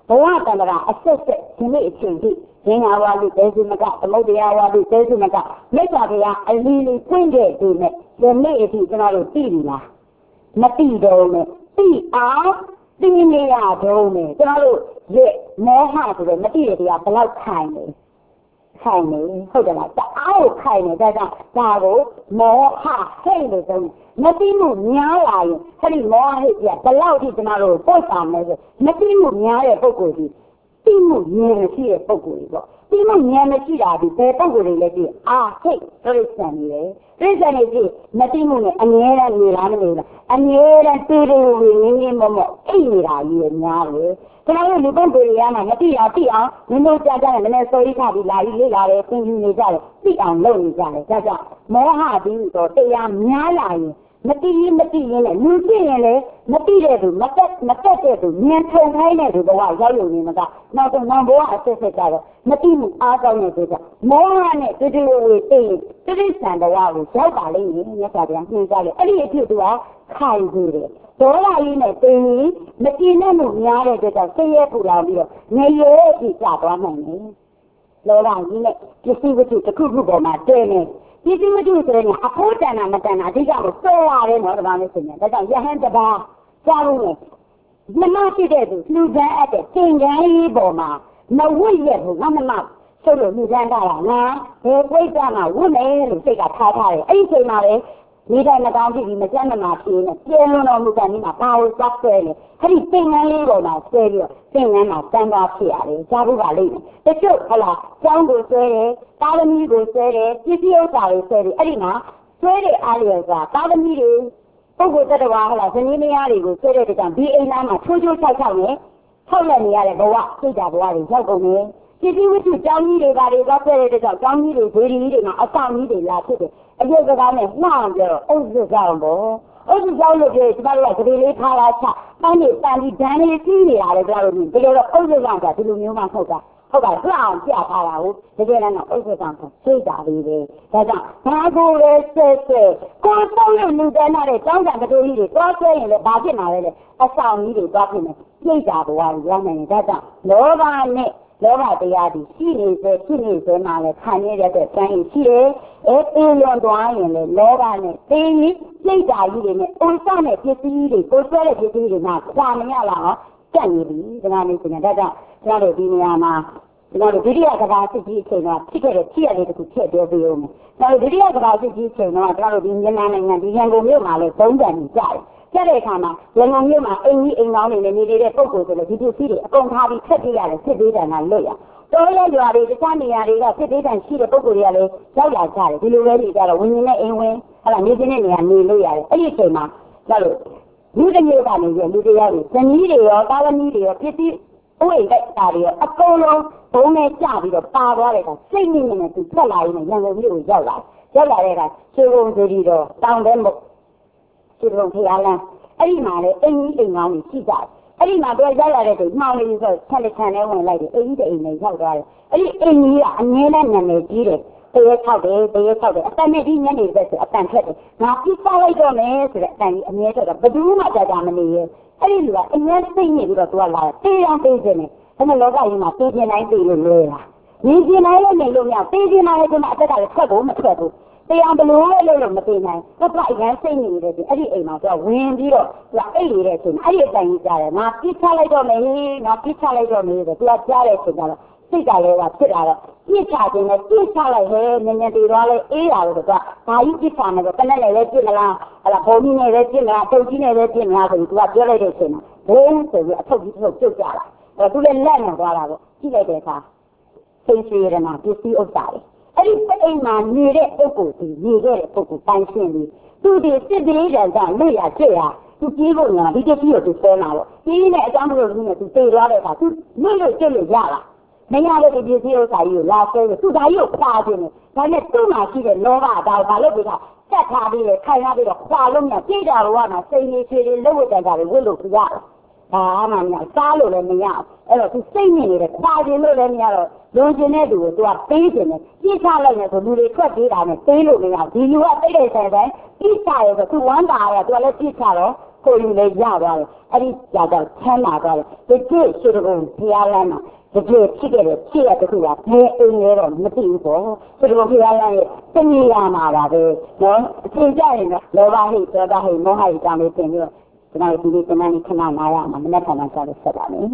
Speaker 1: ဘဝတန္တရာအဆက်ဆက်ဒီနေ့အချိန်ထိဉာဏ်ဝါလူတဲစုမကသမုဒ္ဒရာဝါလူတဲစုမကမြတ်စွာဘုရားအလီလီဖွင့်ခဲ့ဒီနဲ့ဒီနေ့အထိကျွန်တော်တို့သိပြီလားမသိတော့နဲ့သိအောင်သိနေရတော့နဲ့ကျွန်တော်တို့ရဲ့မောဟဆိုတဲ့မသိတဲ့တရားဘလောက်ခိုင်လဲခိုင်နေဟုတ်တယ်လားတအားကိုခိုင်နေဒါကြောင့်ဒါကိုမောဟဟဲ့လို့ဆိုမသိမှုများလာရင်အဲ့ဒီမောဟဟဲ့ပြဘလောက်ထိကျွန်တော်တို့ပို့ဆောင်လဲဆိုမသိမှုများတဲ့ပုဂ္ဂိုလ်ကြီးသိမှုဉာဏ်ရှိတဲ့ပုဂ္ဂိုလ်ကြီးပေါ့သိမှုဉာဏ်မရှိတာဒီဘယ်ပုဂ္ဂိုလ်တွေလဲကြည့်အာဟဲ့ပြိဿံနေတယ်ပြိဿံနေကြည့်မသိမှုနဲ့အငြင်းနဲ့နေလားမနေလားအငြင်းနဲ့တွေ့တွေ့ဝင်ငင်းငင်းမော့မော့အိတ်နေတာကြီးရများတယ်ကျွန်တော်တို့လူပုဂ္ဂိုလ်တွေရမှာမသိတာသိအောင်မင်းတို့ကြားကြတယ်နည်းနည်းစိုးရိမ်ခါပြီးလာပြီးလေ့လာတယ်သင်ယူနေကြတယ်သိအောင်လုပ်နေကြတယ်ဒါကြောင့်မောဟပြီးတော့တရားများလာရင်မသိရင်မသိရင်လည်းလူသိရင်လည်းမသိတဲ့သူမတက်မတက်တဲ့သူဉာဏ်ထုံခိုင်းတဲ့သူဘဝရောက်ရုံနဲ့မကနောက်တော့နောင်ဘဝအဆက်ဆက်ကြတော့မသိမှုအားကောင်းတဲ့သူကမောဟနဲ့တတိယဝေသိရင်တိရိစ္ဆာန်ဘဝကိုရောက်ပါလိမ့်မယ်မြတ်စွာဘုရားညွှန်ကြားတယ်အဲ့ဒီအဖြစ်သူကခိုင်နေတယ်ဒေါ်လာကြီးနဲ့တင်းကြီးမတည်နဲ့မှုများတဲ့အတွက်ကြောင့်ဆင်းရဲပူလောင်ပြီးတော့ငရဲအထိကျသွားနိုင်တယ်လောဘကြီးနဲ့ပစ္စည်းဝတ္ထုတစ်ခုခုပေါ်မှာတွဲနေပစ္စည်းဝတ္ထုဆိုရင်အဖို့တန်တာမတန်တာအဓိကကိုဆွဲရတယ်နော်ဒီမှာလို့ဆိုရင်ဒါကြောင့်ယဟန်တပါးကြားလို့လေမမဖြစ်တဲ့သူလူပန်းအပ်တဲ့သင်္ကန်းကြီးပေါ်မှာမဝိရဘူးငါမမဆိုလို့လူပန်းကလာငါဘယ်ဝိတ်ကမှဝတ်မယ်လို့စိတ်ကထားထားတယ်အဲ့ဒီချိန်မှာပဲမိတိုင်းမကောင်းဖြစ်ပြီးမကြမ်းမမာဖြစ်နေပြင်းလွန်တော်မူတဲ့နေ့မှာဘာလို့သွားဆွဲလဲအဲ့ဒီသင်္ကန်းလေးပေါ်မှာဆွဲပြီးတော့သင်္ကန်းမှာတန်းသွားဖြစ်ရတယ်ကြားဖို့ပါလိမ့်မယ်တချို့ဟလာကျောင်းကိုဆွဲတယ်တာသမီကိုဆွဲတယ်ပစ္စည်းဥစ္စာတွေဆွဲတယ်အဲ့ဒီမှာဆွဲတဲ့အားလျော်စွာတာသမီတွေပုဂ္ဂိုလ်တ attva ဟလာဇနီးမယားတွေကိုဆွဲတဲ့တကြောင်ဒီအိမ်သားမှာချိုးချိုးချောက်ချောက်နဲ့ထောက်လက်နေရတဲ့ဘဝစိတ်ဓာတ်ဘဝတွေရောက်ကုန်တယ်ပစ္စည်းဝတ္ထုကျောင်းကြီးတွေဘာတွေသွားဆွဲတဲ့တကြောင်ကျောင်းကြီးတွေဒေဒီကြီးတွေမှာအဆောင်ကြီးတွေလာဖြစ်တယ်အကျိုးစကားနဲ့နှောင်းပြောအုပ်စုကြောင်ပေါ့အုပ်စုကြောင်လို့ပြောကျမတို့ကဒီလေးထားလာချတန်းနေတန်းပြီးဒန်းလေးစီးနေတာလေကျမတို့ဒီလိုတော့အုပ်စုကြောင်ကဒီလိုမျိုးမှမဟုတ်တာဟုတ်ပါလှအောင်ပြထားတာကိုတကယ်လည်းတော့အုပ်စုကြောင်ဆိုစိတ်ဓာတ်လေးပဲဒါကြောင့်ဘာကိုလဲဆက်ဆက်ကိုယ်ဆုံးလို့လူတန်းတဲ့ကျောင်းကတိုးကြီးတွေသွားဆွဲရင်လည်းဘာဖြစ်မှာလဲလေအဆောင်ကြီးတွေသွားဖြစ်နေစိတ်ဓာတ်ဘဝကိုရောက်နေတယ်ဒါကြောင့်လောဘနဲ့လောဘတရားဒီရှိနေစေဖြစ်နေစေမှလည်းခံရတဲ့အတွက်ကျန်ရရှိတယ်။အဲအေးလွန်သွားရင်လည်းလောဘနဲ့သိရင်စိတ်ဓာတ်ကြီးတွေနဲ့အိုးစားတဲ့ပစ္စည်းတွေကိုဆွဲတဲ့ပစ္စည်းတွေမှာခွာမရလာအောင်ကြက်နေပြီ။ဒါကလည်းဆိုရင်ဒါကြောင့်ကျွန်တော်တို့ဒီနေရာမှာကျွန်တော်တို့ဒုတိယကဘာစစ်ကြီးအချိန်ကဖြစ်ခဲ့တဲ့ဖြစ်ရတဲ့တခုဖြစ်ပြောပြအောင်။ကျွန်တော်တို့ဒုတိယကဘာစစ်ကြီးအချိန်တော့ကျွန်တော်တို့ဒီမြန်မာနိုင်ငံဒီရန်ကုန်မြို့မှာလည်းသုံးကြံနေကြတယ်။ကျတဲ့အခါမှာရန်ကုန်မြို့မှာအိမ်ကြီးအိမ်ကောင်းတွေနဲ့နေတဲ့ပုံကိုယ်ဆိုလို့ဒီပစ္စည်းတွေအကုန်ထားပြီးဖက်ပြရတယ်စစ်သေးတယ်ကလွတ်ရတော်ရရွာတွေတခြားနေရာတွေကစစ်သေးတယ်ရှိတဲ့ပုံကိုယ်တွေကလည်းရောက်လာကြတယ်ဒီလိုပဲနေကြတော့ဝင်းနေနဲ့အိမ်ဝင်ဟလာနေခြင်းတဲ့နေရာနေလို့ရတယ်အဲ့ဒီအချိန်မှာကျတော့လူတစ်မျိုးကနေရလူတရားတွေဇနီးတွေရောတာသမီးတွေရောပစ္စည်းဥိတ်တိုက်တာတွေရောအကုန်လုံးဘုံနဲ့ကြပြီးတော့ပါသွားတဲ့အခါစိတ်နဲ့နဲ့သူထွက်လာရင်ရန်ကုန်မြို့ကိုရောက်လာရောက်လာတဲ့အခါခြေကုံစီပြီးတော့တောင်းတဲ့မဟုတ်ခြေကုံဖျားလန်းအဲ့ဒီမှာလေအင်းကြီးအိမ်ကောင်းကြီးရှိကြတယ်အဲ့ဒီမှာတော့ရောက်လာတဲ့သူမှောင်လေးဆိုဆက်လက်ခံနဲ့ဝင်လိုက်တယ်အင်းကြီးအိမ်နဲ့ရောက်သွားတယ်အဲ့ဒီအိမ်ကြီးကအငင်းနဲ့နာမည်ကြီးတယ်တရေ၆တယ်တရေ၆တယ်အတန်နဲ့ဒီညနေပဲဆိုအတန်ထွက်တယ်ငါပြစ်စားလိုက်တော့မယ်ဆိုတဲ့အတန်ကြီးအမြဲထွက်တော့ဘယ်သူမှကြာကြာမနေရဲ့အဲ့ဒီလူကအငင်းသိနေပြီးတော့သူကလာတယ်တေးအောင်တေးနေတယ်အဲ့မဲ့လောကကြီးမှာတေးပြင်းတိုင်းတေးလို့လွဲတာညီပြင်းတိုင်းလည်းနေလို့မရတေးပြင်းတိုင်းလည်းဒီမှာအသက်ကလည်းထွက်ဖို့မထွက်ဘူးတရားဘလို့လဲလို့မသိနိုင်သူကအရင်စိတ်နေတယ်ဒီအဲ့ဒီအိမ်မှာသူကဝင်ပြီးတော့သူကအိတ်နေတဲ့အချိန်အဲ့ဒီအတိုင်းကြီးကြားတယ်ငါပြစ်ချလိုက်တော့မယ်ငါပြစ်ချလိုက်တော့မယ်တဲ့သူကကြားတဲ့အချိန်ကျတော့စိတ်ကလည်းကဖြစ်လာတော့ပြစ်ချခြင်းနဲ့ပြစ်ချလိုက်ဟဲနည်းနည်းတည်သွားလဲအေးတာလို့သူကဘာကြီးပြစ်ချမယ်ဆိုတနက်နဲ့လည်းပြစ်မလားဟလာဘုံကြီးနဲ့လည်းပြစ်မလားတုတ်ကြီးနဲ့လည်းပြစ်မလားဆိုပြီးသူကပြောလိုက်တဲ့အချိန်မှာဘုံဆိုပြီးအထုပ်ကြီးထုတ်ပြုတ်ကြလာအဲ့သူလည်းလက်နဲ့သွားတာပေါ့ကြည့်လိုက်တဲ့အခါစိတ်ရှိရနာပစ္စည်းဥစ္စာတွေအဲ့ဒီအိမ်မှာနေတဲ့ပုဂ္ဂိုလ်ဒီနေခဲ့တဲ့ပုဂ္ဂိုလ်တိုင်းရှင်းပြီးသူဒီစစ်သေးတယ်ကလွတ်ရကျွတ်ရသူပြေးဖို့ညာဒီတတိကိုသူဆဲလာတော့ပြေးနေအကြောင်းမလို့သူနဲ့သူတေသွားတဲ့အခါသူလွတ်လို့ကျွတ်လို့ရလားမရလို့ဒီပစ္စည်းဥစ္စာကြီးကိုလာဆဲလို့သူဒါကြီးကိုခွာခြင်းနဲ့ဒါနဲ့သူ့မှာရှိတဲ့လောဘဒါကိုဘာလို့ပြတာစက်ထားပြီးလေခိုင်ရပြီးတော့ခွာလို့မြပြေးတာတော့ကစိန်နေချွေတွေလှုပ်ဝတ်တန်တာတွေဝတ်လို့ပြရဘာမှမရစားလို့လည်းမရအဲ့တော့သူစိတ်နေနေတယ်ခွာခြင်းလို့လည်းမရတော့လုံကျင်တဲ့သူကိုသူကပေးခြင်းနဲ့ပြစ်ချလိုက်နေဆိုလူတွေထွက်ပြေးတာနဲ့ပေးလို့မရဒီလူကတိတ်တိတ်ဆိုင်ဆိုင်ပြစ်ချရဲဆိုသူဝမ်းသာရသူကလည်းပြစ်ချတော့ကိုယ်ယူလေရသွားတယ်အဲ့ဒီကြာတော့ချမ်းသာသွားတယ်ဒီကျရှိတဲ့ဘုရားလမ်းမှာဒီကျဖြစ်ခဲ့တဲ့ဖြစ်ရတဲ့ခုကဘယ်အိမ်လဲတော့မသိဘူးပေါ့ဒီလိုဘုရားလမ်းရဲ့တဏှာမှာပါပဲနော်အချိန်ကြရင်လောဘဟိဒေါသဟိမောဟဟိတောင်းလေးတင်ပြီးတော့ကျွန်တော်ဒီဒီတမန်ကြီးခဏနာရအောင်မနေ့ကမှကြားလို့ဆက်ပါမယ်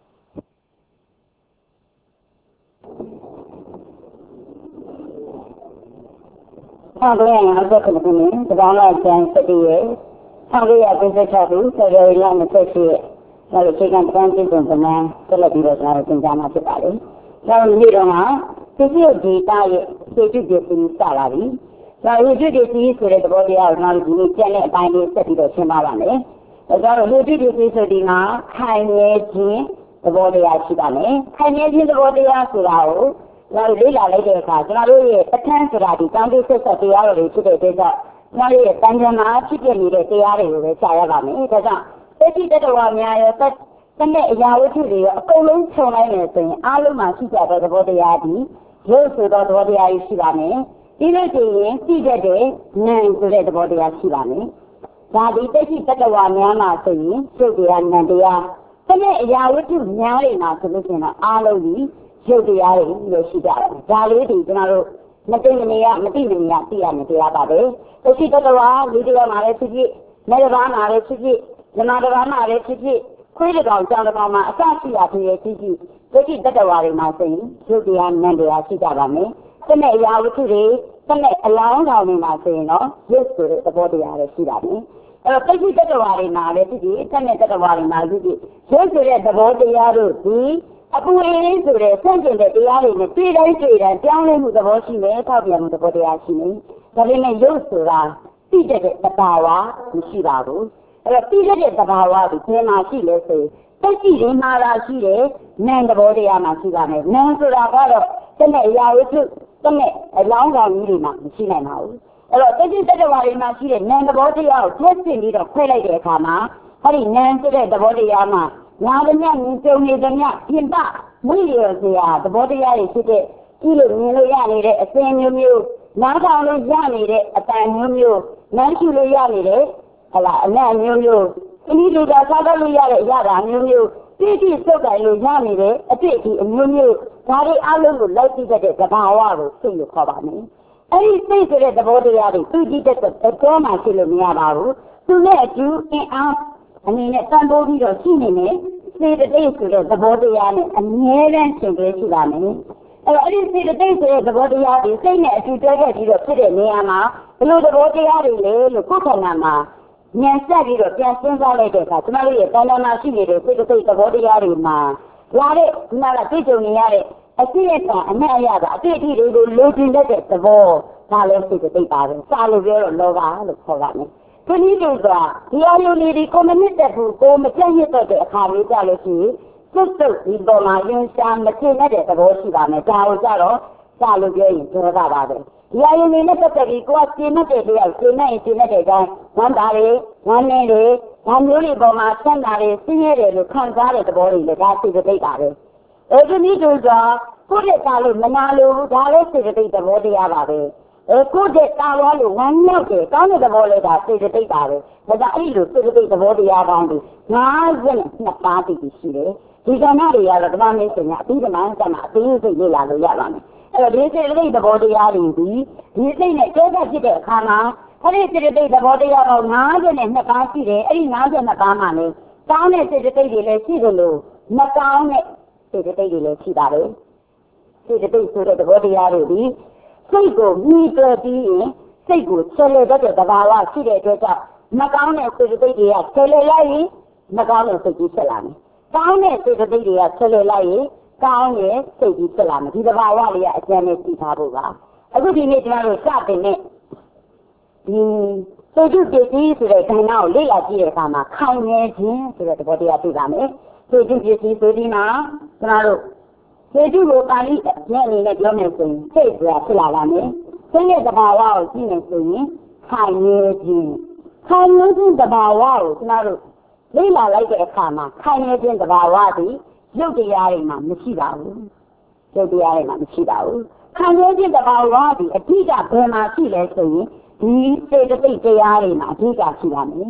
Speaker 1: ဆောင်းရရင်အသက်ကနေဒီကောင်လာကျန်စတိရဲ့ဆောင်းရပြည့်စုံချက်ဘူးဆိုရယ်လာမဆက်ရှိနောက်အခြေခံတန်းကျင့်စဉ်ကမှဆက်လက်ပြီးတော့ကျွန်တော်သင်ကြားမှာဖြစ်ပါလေ။နောက်ဒီတော့ကသိကျဒေတာရဲ့သိကျဒေစီစလာပြီ။နောက်ဒီဒေစီဆိုတဲ့သဘောတရားကိုနောက်ဒီကျန်တဲ့အပိုင်းလေးဆက်ပြီးတော့ရှင်းပါပါမယ်။ဒါကြောင့်ဒီဒေစီဆိုဒီမှာခိုင်နေခြင်းသဘောတရားရှိပါမယ်။ခိုင်နေခြင်းသဘောတရားဆိုတာကိုနောက်လေ့လာလိုက်တဲ့အခါကျွန်တော်တို့ရဲ့ပဋ္ဌာန်းဆိုတာဒီတောင်းတဆက်ဆက်တရားတွေဖြစ်တဲ့အတွက်ကြောင့်ကျွန်တော်ရဲ့တန်ခါမှာဖြစ်ပြနေတဲ့တရားတွေကိုပဲရှားရပါမယ်။ဒါကြောင့်တတိတတဝါများရောတနဲ့အရာဝတ္ထုတွေရောအကုန်လုံးခြုံလိုက်နေဆိုရင်အားလုံးမှာရှိကြတဲ့သဘောတရားဒီရုပ်ဆိုသောသဘောတရားကြီးရှိပါမယ်ဒီလိုဆိုရင်သိတတ်တဲ့နာမ်ဆိုတဲ့သဘောတရားရှိပါမယ်ဒါဒီတတိတတဝါများမှာဆိုရင်ရုပ်တရားနာမ်တရားတနဲ့အရာဝတ္ထုများတွေမှာဆိုလို့ရှိရင်အားလုံးကြီးရုပ်တရားတွေလို့ရှိကြတယ်ဒါလေးဒီကျွန်တော်တို့မသိမနေရမသိမနေရသိရမယ်တရားပါပဲတတိတတဝါလူတရားမှာလည်းဖြစ်ဖြစ်မေတ္တာမှာလည်းဖြစ်ဖြစ်ဇနာတဘာမှာလည်းဖြစ်ဖြစ်ခွေးတကောင်ကြောင်တကောင်မှာအစရှိတာဖြစ်ရဲ့ဖြစ်ဖြစ်ဒိဋ္ဌိတတ္တဝါတွေမှာဆိုရင်ရုပ်တရားနံတရားရှိကြပါမယ်။ဒီနဲ့အရာဝတ္ထုတွေဒီနဲ့အလောင်းကောင်တွေမှာဆိုရင်တော့ရုပ်ဆိုတဲ့သဘောတရားတွေရှိပါမယ်။အဲတော့ဒိဋ္ဌိတတ္တဝါတွေမှာလည်းဖြစ်ဖြစ်ဒီနဲ့တတ္တဝါတွေမှာဖြစ်ဖြစ်ရုပ်ဆိုတဲ့သဘောတရားတို့ဒီအပူအေးဆိုတဲ့ဆန့်ကျင်တဲ့တရားတွေနဲ့တွေ့တိုင်းတွေ့တိုင်းပြောင်းလဲမှုသဘောရှိမယ်ထောက်ပြန်မှုသဘောတရားရှိမယ်။ဒါပေမဲ့ရုပ်ဆိုတာသိတဲ့တဘာဝမရှိပါဘူး။အဲ့တော့ပြီးတဲ့သဘာဝကိုဘယ်မှာရှိလဲဆိုတက်ရှိရင်းမှာလာရှိတယ်နာမ်သဘောတရားမှာရှိပါမယ်နာမ်ဆိုတာကတော့တနဲ့အရာဝတ္ထုတနဲ့အလောင်းကောင်ကြီးတွေမှာမရှိနိုင်ပါဘူးအဲ့တော့တက်ရှိတတဝါတွေမှာရှိတဲ့နာမ်သဘောတရားကိုထည့်ဆင့်ပြီးတော့ခွဲလိုက်တဲ့အခါမှာဟောဒီနာမ်ဆိုတဲ့သဘောတရားမှာနာမညမြင်ကြုံနေသမျှပြင်ပမွေးရစရာသဘောတရားတွေဖြစ်တဲ့ကြည့်လို့မြင်လို့ရနေတဲ့အစင်းမျိုးမျိုးနားထောင်လို့ရနေတဲ့အတန်မျိုးမျိုးနားရှုလို့ရနေတဲ့ဟလာအနံ့မျိုးမျိုးအနည်းလူကစားတော့လို့ရတဲ့အရာတာမျိုးမျိုးတိတိစုပ်တယ်လို့ရနေတဲ့အတွေ့အကြုံအမျိုးမျိုးဒါတွေအလုံးကိုလိုက်ကြည့်တဲ့သဘာဝကိုသိလို့ခေါ်ပါမယ်အဲဒီသိဆိုတဲ့သဘောတရားတွေသူကြည့်တဲ့အတော်မှရှိလို့မရပါဘူးသူနဲ့အတူအင်းအားအနေနဲ့တန်ဖိုးပြီးတော့ရှိနေမယ်စေတသိက်ဆိုတဲ့သဘောတရားနဲ့အမြဲတမ်းရှင်ပြရှိပါမယ်အဲ့တော့အဲ့ဒီစေတသိက်ဆိုတဲ့သဘောတရားတွေစိတ်နဲ့အတူတွဲခဲ့ပြီးတော့ဖြစ်တဲ့နေရာမှာဘယ်လိုသဘောတရားတွေလဲလို့ကိုယ်ခန္ဓာမှာဉာဏ်ဆက်ပြီးတော့ပြန်စဉ်းစားလိုက်တဲ့အခါကျွန်တော်တို့ရဲ့တဏ္ဍာနာရှိနေတဲ့စေတသိက်သဘောတရားတွေမှာလာတဲ့ဒီမှာကတွေ့ကြုံနေရတဲ့အဖြစ်အပျက်အနက်အရသာအတွေ့အထိတွေကိုလိုချင်တဲ့သဘောဒါလည်းစေတသိက်ပါပဲစာလို့ပြောတော့လောဘလို့ခေါ်ပါမယ်ဒီနည်းလို့ကဒီအယုလေးဒီကွန်မြူနစ်တက်ဘူးကိုမပြတ်ရတဲ့အခါလေးကြလို့ရှိရင်စွတ်စွတ်ဒီပေါ်မှာရင်ရှာမထင်တဲ့သဘောရှိပါမယ်ဒါကိုကြတော့စာလို့ပြောရင်ပြောတာပါပဲဒီအယုလေးနဲ့ပတ်သက်ပြီးကိုကရှင်းတဲ့တရားရှင်းနေရှင်းတဲ့အတိုင်းဝမ်းတာတွေဝမ်းနေတွေဒါမျိုးတွေပေါ်မှာဆန့်တာတွေဆင်းရဲတယ်လို့ခံစားတဲ့သဘောတွေလည်းဒါစေတသိက်ပါပဲအဲဒီနည်းလို့ကကိုယ့်ရဲ့သားလို့မနာလို့ဒါလည်းစေတသိက်သဘောတရားပါပဲအဲကိုယ့်ရဲ့သားလို့ဝမ်းမြောက်တယ်ကောင်းတဲ့သဘောလေးဒါစေတသိက်ပါပဲဒါကြောင့်အဲ့လိုစေတသိက်သဘောတရားကောင်းပြီးငါးရက်နဲ့နှစ်ပါးတည်ပြီးရှိတယ်ဒီကဏ္ဍတွေကတော့ဓမ္မမေ့စင်ကအပြီးဓမ္မကဏ္ဍအသေးစိတ်လေ့လာလို့ရပါမယ်အဲ့တော့ဒီစေတသိက်သဘောတရားတွေဒီဒီစိတ်နဲ့ကျဲသက်ဖြစ်တဲ့အခါမှာအဲ့ဒီစေတသိက်သဘောတရားတော့ငါးရက်နဲ့နှစ်ပါးရှိတယ်အဲ့ဒီငါးရက်နှစ်ပါးမှာလေကောင်းတဲ့စေတသိက်တွေလည်းရှိတယ်လို့မကောင်းတဲ့စေတသိက်တွေလည်းရှိပါတယ်စေတသိက်ဆိုတဲ့သဘောတရားတွေဒီစိတ်ကိုမြည်တွယ်ပြီးရင်စိတ်ကိုဆယ်လေတတ်တဲ့သဘာဝရှိတဲ့အတွက်ကြောင့်မကောင်းတဲ့စေတသိက်တွေကဆယ်လေလိုက်ရင်မကောင်းတဲ့စိတ်ကြီးဖြစ်လာမယ်။ကောင်းတဲ့စေတသိက်တွေကဆယ်လေလိုက်ရင်ကောင်းတဲ့စိတ်ကြီးဖြစ်လာမယ်။ဒီသဘာဝတွေကအကျဉ်းနဲ့သိထားဖို့ပါ။အခုဒီနေ့ကျွန်တော်တို့စတင်တဲ့ဒီစေတုပစ္စည်းဆိုတဲ့ခန္ဓာကိုလေ့လာကြည့်တဲ့အခါမှာခိုင်နေခြင်းဆိုတဲ့သဘောတရားတွေ့ပါမယ်။စေတုပစ္စည်းဆိုဒီမှာကျွန်တော်တို့စေတုကိုပါဠိရဲ့အနေနဲ့ပြောမယ်ဆိုရင်စိတ်ဆိုတာဖြစ်လာပါမယ်။စိတ်ရဲ့သဘာဝကိုကြည့်နေဆိုရင်ခိုင်နေခြင်းခိုင်နေခြင်းသဘာဝကိုကျွန်တော်တို့လေ့လာလိုက်တဲ့အခါမှာခိုင်နေခြင်းသဘာဝသည်ရုပ်တရားတွေမှာမရှိပါဘူး။ရုပ်တရားတွေမှာမရှိပါဘူး။ခိုင်နေခြင်းသဘာဝသည်အဓိကဘယ်မှာရှိလဲဆိုရင်ဒီစေတသိက်တရားတွေမှာအဓိကရှိပါမယ်။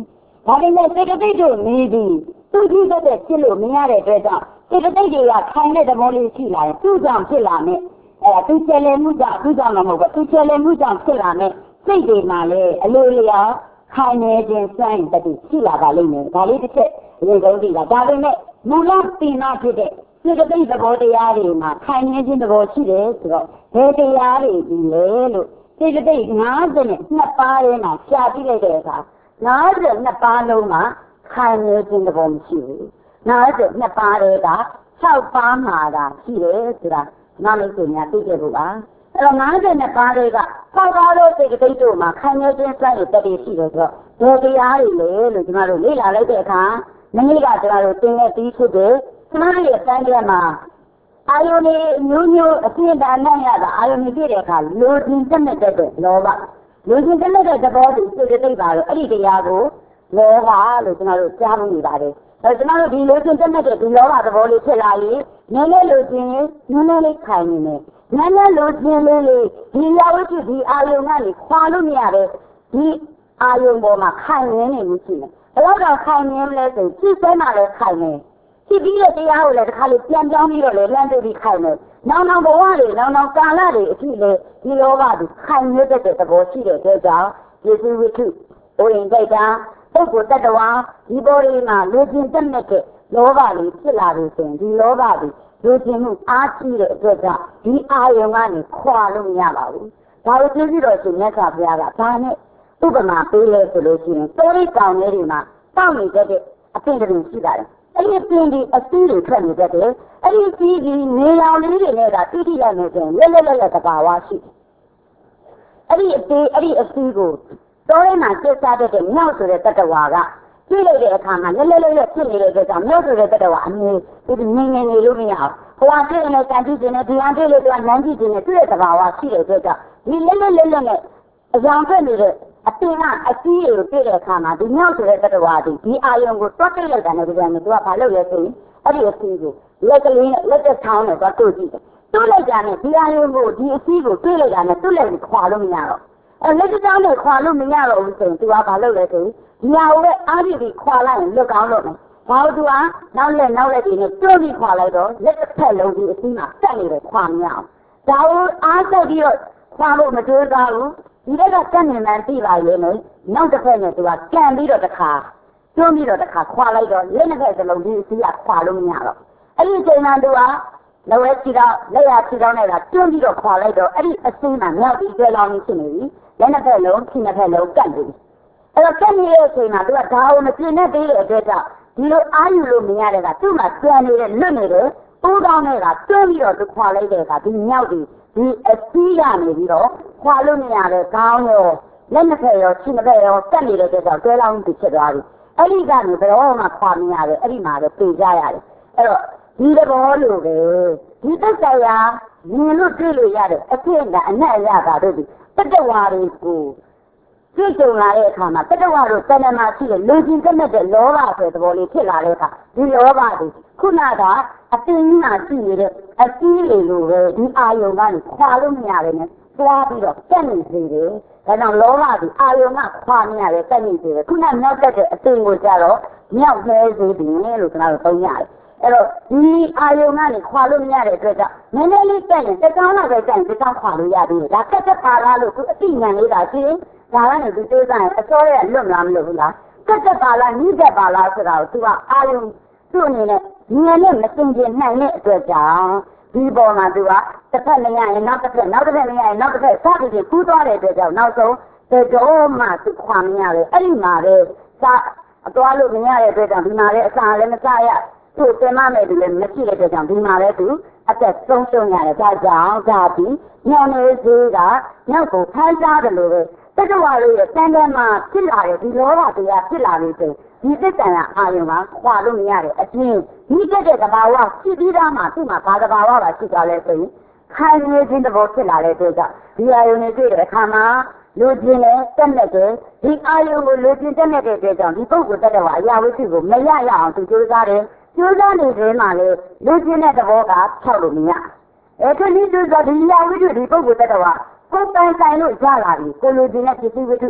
Speaker 1: ဒါပေမဲ့စေတသိက်တို့နေပြီးသူကြီးတဲ့ဖြစ်လို့မရတဲ့အတွက်ကြောင့်စေတသိက်တွေကခိုင်တဲ့သဘောလေးရှိလာရင်သူ့ကြောင့်ဖြစ်လာမယ်အဲဒါသူချေလည်မှုကြောင့်သူ့ကြောင့်မဟုတ်ဘူးသူချေလည်မှုကြောင့်ဖြစ်လာမယ်စိတ်တွေမှာလည်းအလိုလျော်ခိုင်နေခြင်းစွမ်းတတိရှိလာပါလိမ့်မယ်ဒါလေးတစ်ချက်အရင်ဆုံးသိတာဒါပေမဲ့မူလပင်နာဖြစ်တဲ့စေတသိက်သဘောတရားတွေမှာခိုင်နေခြင်းသဘောရှိတယ်ဆိုတော့ဘယ်တရားတွေဒီလဲလို့စေတသိက်၅၀နဲ့နှစ်ပါးထဲမှာရှားကြည့်လိုက်တဲ့အခါ၅၀နှစ်ပါးလုံးမှာခိုင်နေခြင်းသဘောမရှိဘူး၅၀နှစ်ပါးတွေက၆ပါးမှာသာရှိတယ်ဆိုတာနားလို့ဆိုများသိခဲ့ဖို့ပါအဲ့တော့၅၀နှစ်ပါးတွေက၆ပါးသောစေတသိက်တို့မှာခိုင်နေခြင်းစွမ်းရည်တတိရှိတယ်ဆိုတော့ဘယ်တရားတွေလဲလို့ကျွန်တော်တို့လေ့လာလိုက်တဲ့အခါမနေ့ကကျွန်တော်တို့သင်တဲ့ပြီးဖြစ်တဲ့ကျမတို့ရဲ့စံပြမှာအာယုန်မျိုးမျိုးအပြည့်အစုံရတာအာယုန်ပြည့်တဲ့အခါလိုချင်တတ်တဲ့လောဘလိုချင်တတ်တဲ့သဘောတူစေတသိက်ပါတော့အဲ့ဒီတရားကိုလောဘလို့ကျွန်တော်တို့ကြားလို့နေပါတယ်အဲကျွန်တော်တို့ဒီလိုချင်တတ်တဲ့ဒီလောဘသဘောလေးဖြစ်လာရင်နည်းနည်းလိုချင်နည်းနည်းလေးခိုင်နေတယ်နည်းနည်းလိုချင်လေးလေးဒီရဝတ္ထုဒီအာယုန်ကနေခွာလို့မရတဲ့ဒီအာယုန်ပေါ်မှာခိုင်နေနေမှုရှိတယ်ဘယ်တော့ခိုင်နေမလဲဆိုကြည့်စဲမှလည်းခိုင်နေဖြစ်ပြီးတဲ့တရားကိုလည်းတစ်ခါလေးပြန်ပြောင်းပြီးတော့လည်းလမ်းတွေ့ပြီးခိုင်နေနောင်နောင်ဘဝတွေနောင်နောင်ကာလတွေအဖြစ်လေဒီလောဘတွေခိုင်နေတဲ့သဘောရှိတဲ့အတွက်ကြောင့်ယေရှုဝိထုဘုရင်ကြိုက်တာပုဂ္ဂိုလ်တ attva ဒီပေါ်ဒီမှာလူချင်းတက်မဲ့တဲ့လောဘတွေဖြစ်လာလို့ဆိုရင်ဒီလောဘတွေလူချင်းမှုအားကြီးတဲ့အတွက်ကြောင့်ဒီအာယုံကနေခွာလို့မရပါဘူးဒါကိုသိပြီးတော့ရှင်မြတ်စွာဘုရားကဒါနဲ့ဥပမာပေးလဲဆိုလို့ရှိရင်တိုးရိတ်ကောင်လေးတွေမှာတောက်နေတဲ့အပင်တွေရှိတာလေအဲ့ဒီပင်ဒီအစီးတွေထွက်နေတတ်တယ်အဲ့ဒီစီးကြီးနေရောင်လေးတွေနဲ့ကတိတိရနေတယ်လက်လက်လက်လက်တဘာဝရှိအဲ့ဒီအစီးအဲ့ဒီအစီးကိုတောထဲမှာကျက်စားတတ်တဲ့မြောက်ဆိုတဲ့တတ္တဝါကကြည့်လိုက်တဲ့အခါမှာလက်လက်လက်လက်ဖြစ်နေတဲ့အတွက်ကြောင့်မြောက်ဆိုတဲ့တတ္တဝါအမြဲဒီငင်းငင်းနေလို့မရအောင်ဟိုဟာတွေ့နေတဲ့ကံကြည့်ခြင်းနဲ့ဒီဟာတွေ့လို့ကနန်းကြည့်ခြင်းနဲ့တွေ့တဲ့တဘာဝရှိတဲ့အတွက်ကြောင့်ဒီလက်လက်လက်လက်နဲ့အကြောင်းထွက်နေတဲ့အတင်းကအစီးကိုတွေ့တဲ့အခါမှာဒီမြောက်ဆိုတဲ့တတ္တဝါဒီဒီအာယုံကိုတွတ်တိတ်လိုက်တာနဲ့ဒီကနေ့သူကဘာလုပ်လဲဆိုရင်အဲ့ဒီအစီးကိုလက်ကလေးနဲ့လက်သက်ထောင်းနဲ့သွားတို့ကြည့်တယ်တို့လိုက်တာနဲ့ဒီအာယုံကိုဒီအစီးကိုတွေ့လိုက်တာနဲ့တွတ်လိုက်ပြီးခွာလို့မရတော့အဲလက်သက်ထောင်းနဲ့ခွာလို့မရတော့ဘူးဆိုရင်သူကဘာလုပ်လဲဆိုရင်ဒီဟာကိုပဲအားပြီးပြီးခွာလိုက်ရင်လွတ်ကောင်းလို့မယ်ဘာလို့သူကနောက်လက်နောက်လက်ဒီနဲ့တွတ်ပြီးခွာလိုက်တော့လက်တစ်ဖက်လုံးဒီအစီးမှာတက်နေတယ်ခွာမရအောင်ဒါကိုအားဆက်ပြီးတော့ခွာလို့မကြိုးစားဘူးဒီကကတ်နေမှန်သိပါရဲ့နော်နောက်တစ်ဖက်နဲ့သူကကန်ပြီးတော့တစ်ခါတွန်းပြီးတော့တစ်ခါခွာလိုက်တော့လက်နှစ်ဖက်စလုံးဒီအစီးကခွာလို့မရတော့အဲ့ဒီအချိန်မှသူကလက်ဝဲချီတော့လက်ရချီတော့နဲ့ကတွန်းပြီးတော့ခွာလိုက်တော့အဲ့ဒီအစီးမှာမြောက်ပြီးကျွဲလောင်းနေဖြစ်နေပြီလက်နှစ်ဖက်လုံးခြေနှစ်ဖက်လုံးကတ်နေပြီအဲ့တော့ကတ်နေတဲ့အချိန်မှာသူကဒါအောင်မပြင်းနဲ့သေးတဲ့အတွက်ကြောင့်ဒီလိုအာယူလို့မရတဲ့ကသူ့မှာပြန်နေတဲ့လွတ်နေတဲ့ပိုးကောင်းတဲ့ကတွန်းပြီးတော့သူခွာလိုက်တဲ့ကဒီမြောက်ပြီးဒီအစီးကနေပြီးတော့ခွာလို့မရတဲ့ခေါင်းရောလက်နှစ်ဖက်ရောခြေနှစ်ဖက်ရောကတ်နေတဲ့အတွက်ကြောင့်တွဲလောင်းပြီးဖြစ်သွားပြီအဲ့ဒီကနေဘယ်တော့မှခွာမရတယ်အဲ့ဒီမှာပဲပြေကြရတယ်အဲ့တော့ဒီသဘောလိုပဲဒီသစ္စာရာမြင်လို့တွေ့လို့ရတဲ့အဖြစ်အနက်အရတာတို့ဒီတတ္တဝါတွေကိုတွေ့ကြုံလာတဲ့အခါမှာတတ္တဝါတို့တဏ္ဍာရှိတဲ့လူချင်းတက်တဲ့လောဘဆိုတဲ့သဘောလေးဖြစ်လာတဲ့အခါဒီလောဘတွေခုနကအတင်းကြီးမှရှိနေတဲ့အစီးတွေလိုပဲဒီအာယုံကနေခွာလို့မရပဲနဲ့သွားပြီးတော့တက်နေစေတယ်ဒါကြောင့်လောဘဒီအာယုံကခွာမရတယ်တက်နေစေတယ်ခုနမြောက်တက်တဲ့အတင်းကိုကြတော့မြောက်နေစေတယ်လို့ကျွန်တော်တို့သုံးရတယ်အဲ့တော့ဒီအာယုံကနေခွာလို့မရတဲ့အတွက်ကြောင့်နည်းနည်းလေးတက်ရင်တစ်ကောင်းလောက်ပဲတက်ရင်တစ်ကောင်းခွာလို့ရသေးတယ်ဒါကက်တက်ပါလားလို့သူအတိညာလေးတာရှိရင်ဒါကနေသူတွေးစားရင်အစောရဲ့လွတ်မလားမလို့ဘူးလားကက်တက်ပါလားညှိတက်ပါလားဆိုတာကိုသူကအာယုံသူ့အနေနဲ့ဉာဏ်နဲ့မသိကျင်နိုင်တဲ့အတွက်ကြောင့်ဒီပေါ်မှာသူကတစ်ဖက်မရရင်နောက်တစ်ဖက်နောက်တစ်ဖက်မရရင်နောက်တစ်ဖက်စသည်ဖြင့်ကူးသွားတဲ့အတွက်ကြောင့်နောက်ဆုံးတေတော်မှသူခွာမရပဲအဲ့ဒီမှာပဲစာအသွားလို့မရတဲ့အတွက်ကြောင့်ဒီမှာလည်းအစာလည်းမစားရသူ့တင်မမဲ့သူလည်းမရှိတဲ့အတွက်ကြောင့်ဒီမှာလည်းသူအသက်ဆုံးရှုံးရတယ်ဒါကြောင့်ဒါပြီးညောင်နေစေးကညောက်ကိုဖမ်းစားတယ်လို့ပဲတက္ကဝါတို့ရဲ့တန်တန်မှာဖြစ်လာတဲ့ဒီလောဘတရားဖြစ်လာလို့ဆိုဒီသစ္စာကအာယုံကခွာလို့မရတဲ့အချင်းဒီတက်တဲ့သဘာဝရှိပြီးသားမှာသူ့မှာဘာသဘာဝပါရှိသွားလဲဆိုရင်ခိုင်နေခြင်းသဘောဖြစ်လာတဲ့အတွက်ကြောင့်ဒီအာယုံနဲ့တွေ့တဲ့အခါမှာလူချင်းနဲ့တက်မဲ့တယ်ဒီအာယုံကိုလူချင်းတက်မဲ့တဲ့အတွက်ကြောင့်ဒီပုဂ္ဂိုလ်တက်တဲ့ကအရာဝတ္ထုကိုမရရအောင်သူကြိုးစားတယ်ကြိုးစားနေတဲ့မှာလေလူချင်းတဲ့သဘောကဖြောက်လို့မရအဲ့ဒီလိုဆိုဒီအရာဝတ္ထုဒီပုဂ္ဂိုလ်တက်တဲ့ကကိုယ်ပိုင်ဆိုင်လို့ရလာပြီကိုလူချင်းနဲ့ပစ္စည်းဝတ္ထု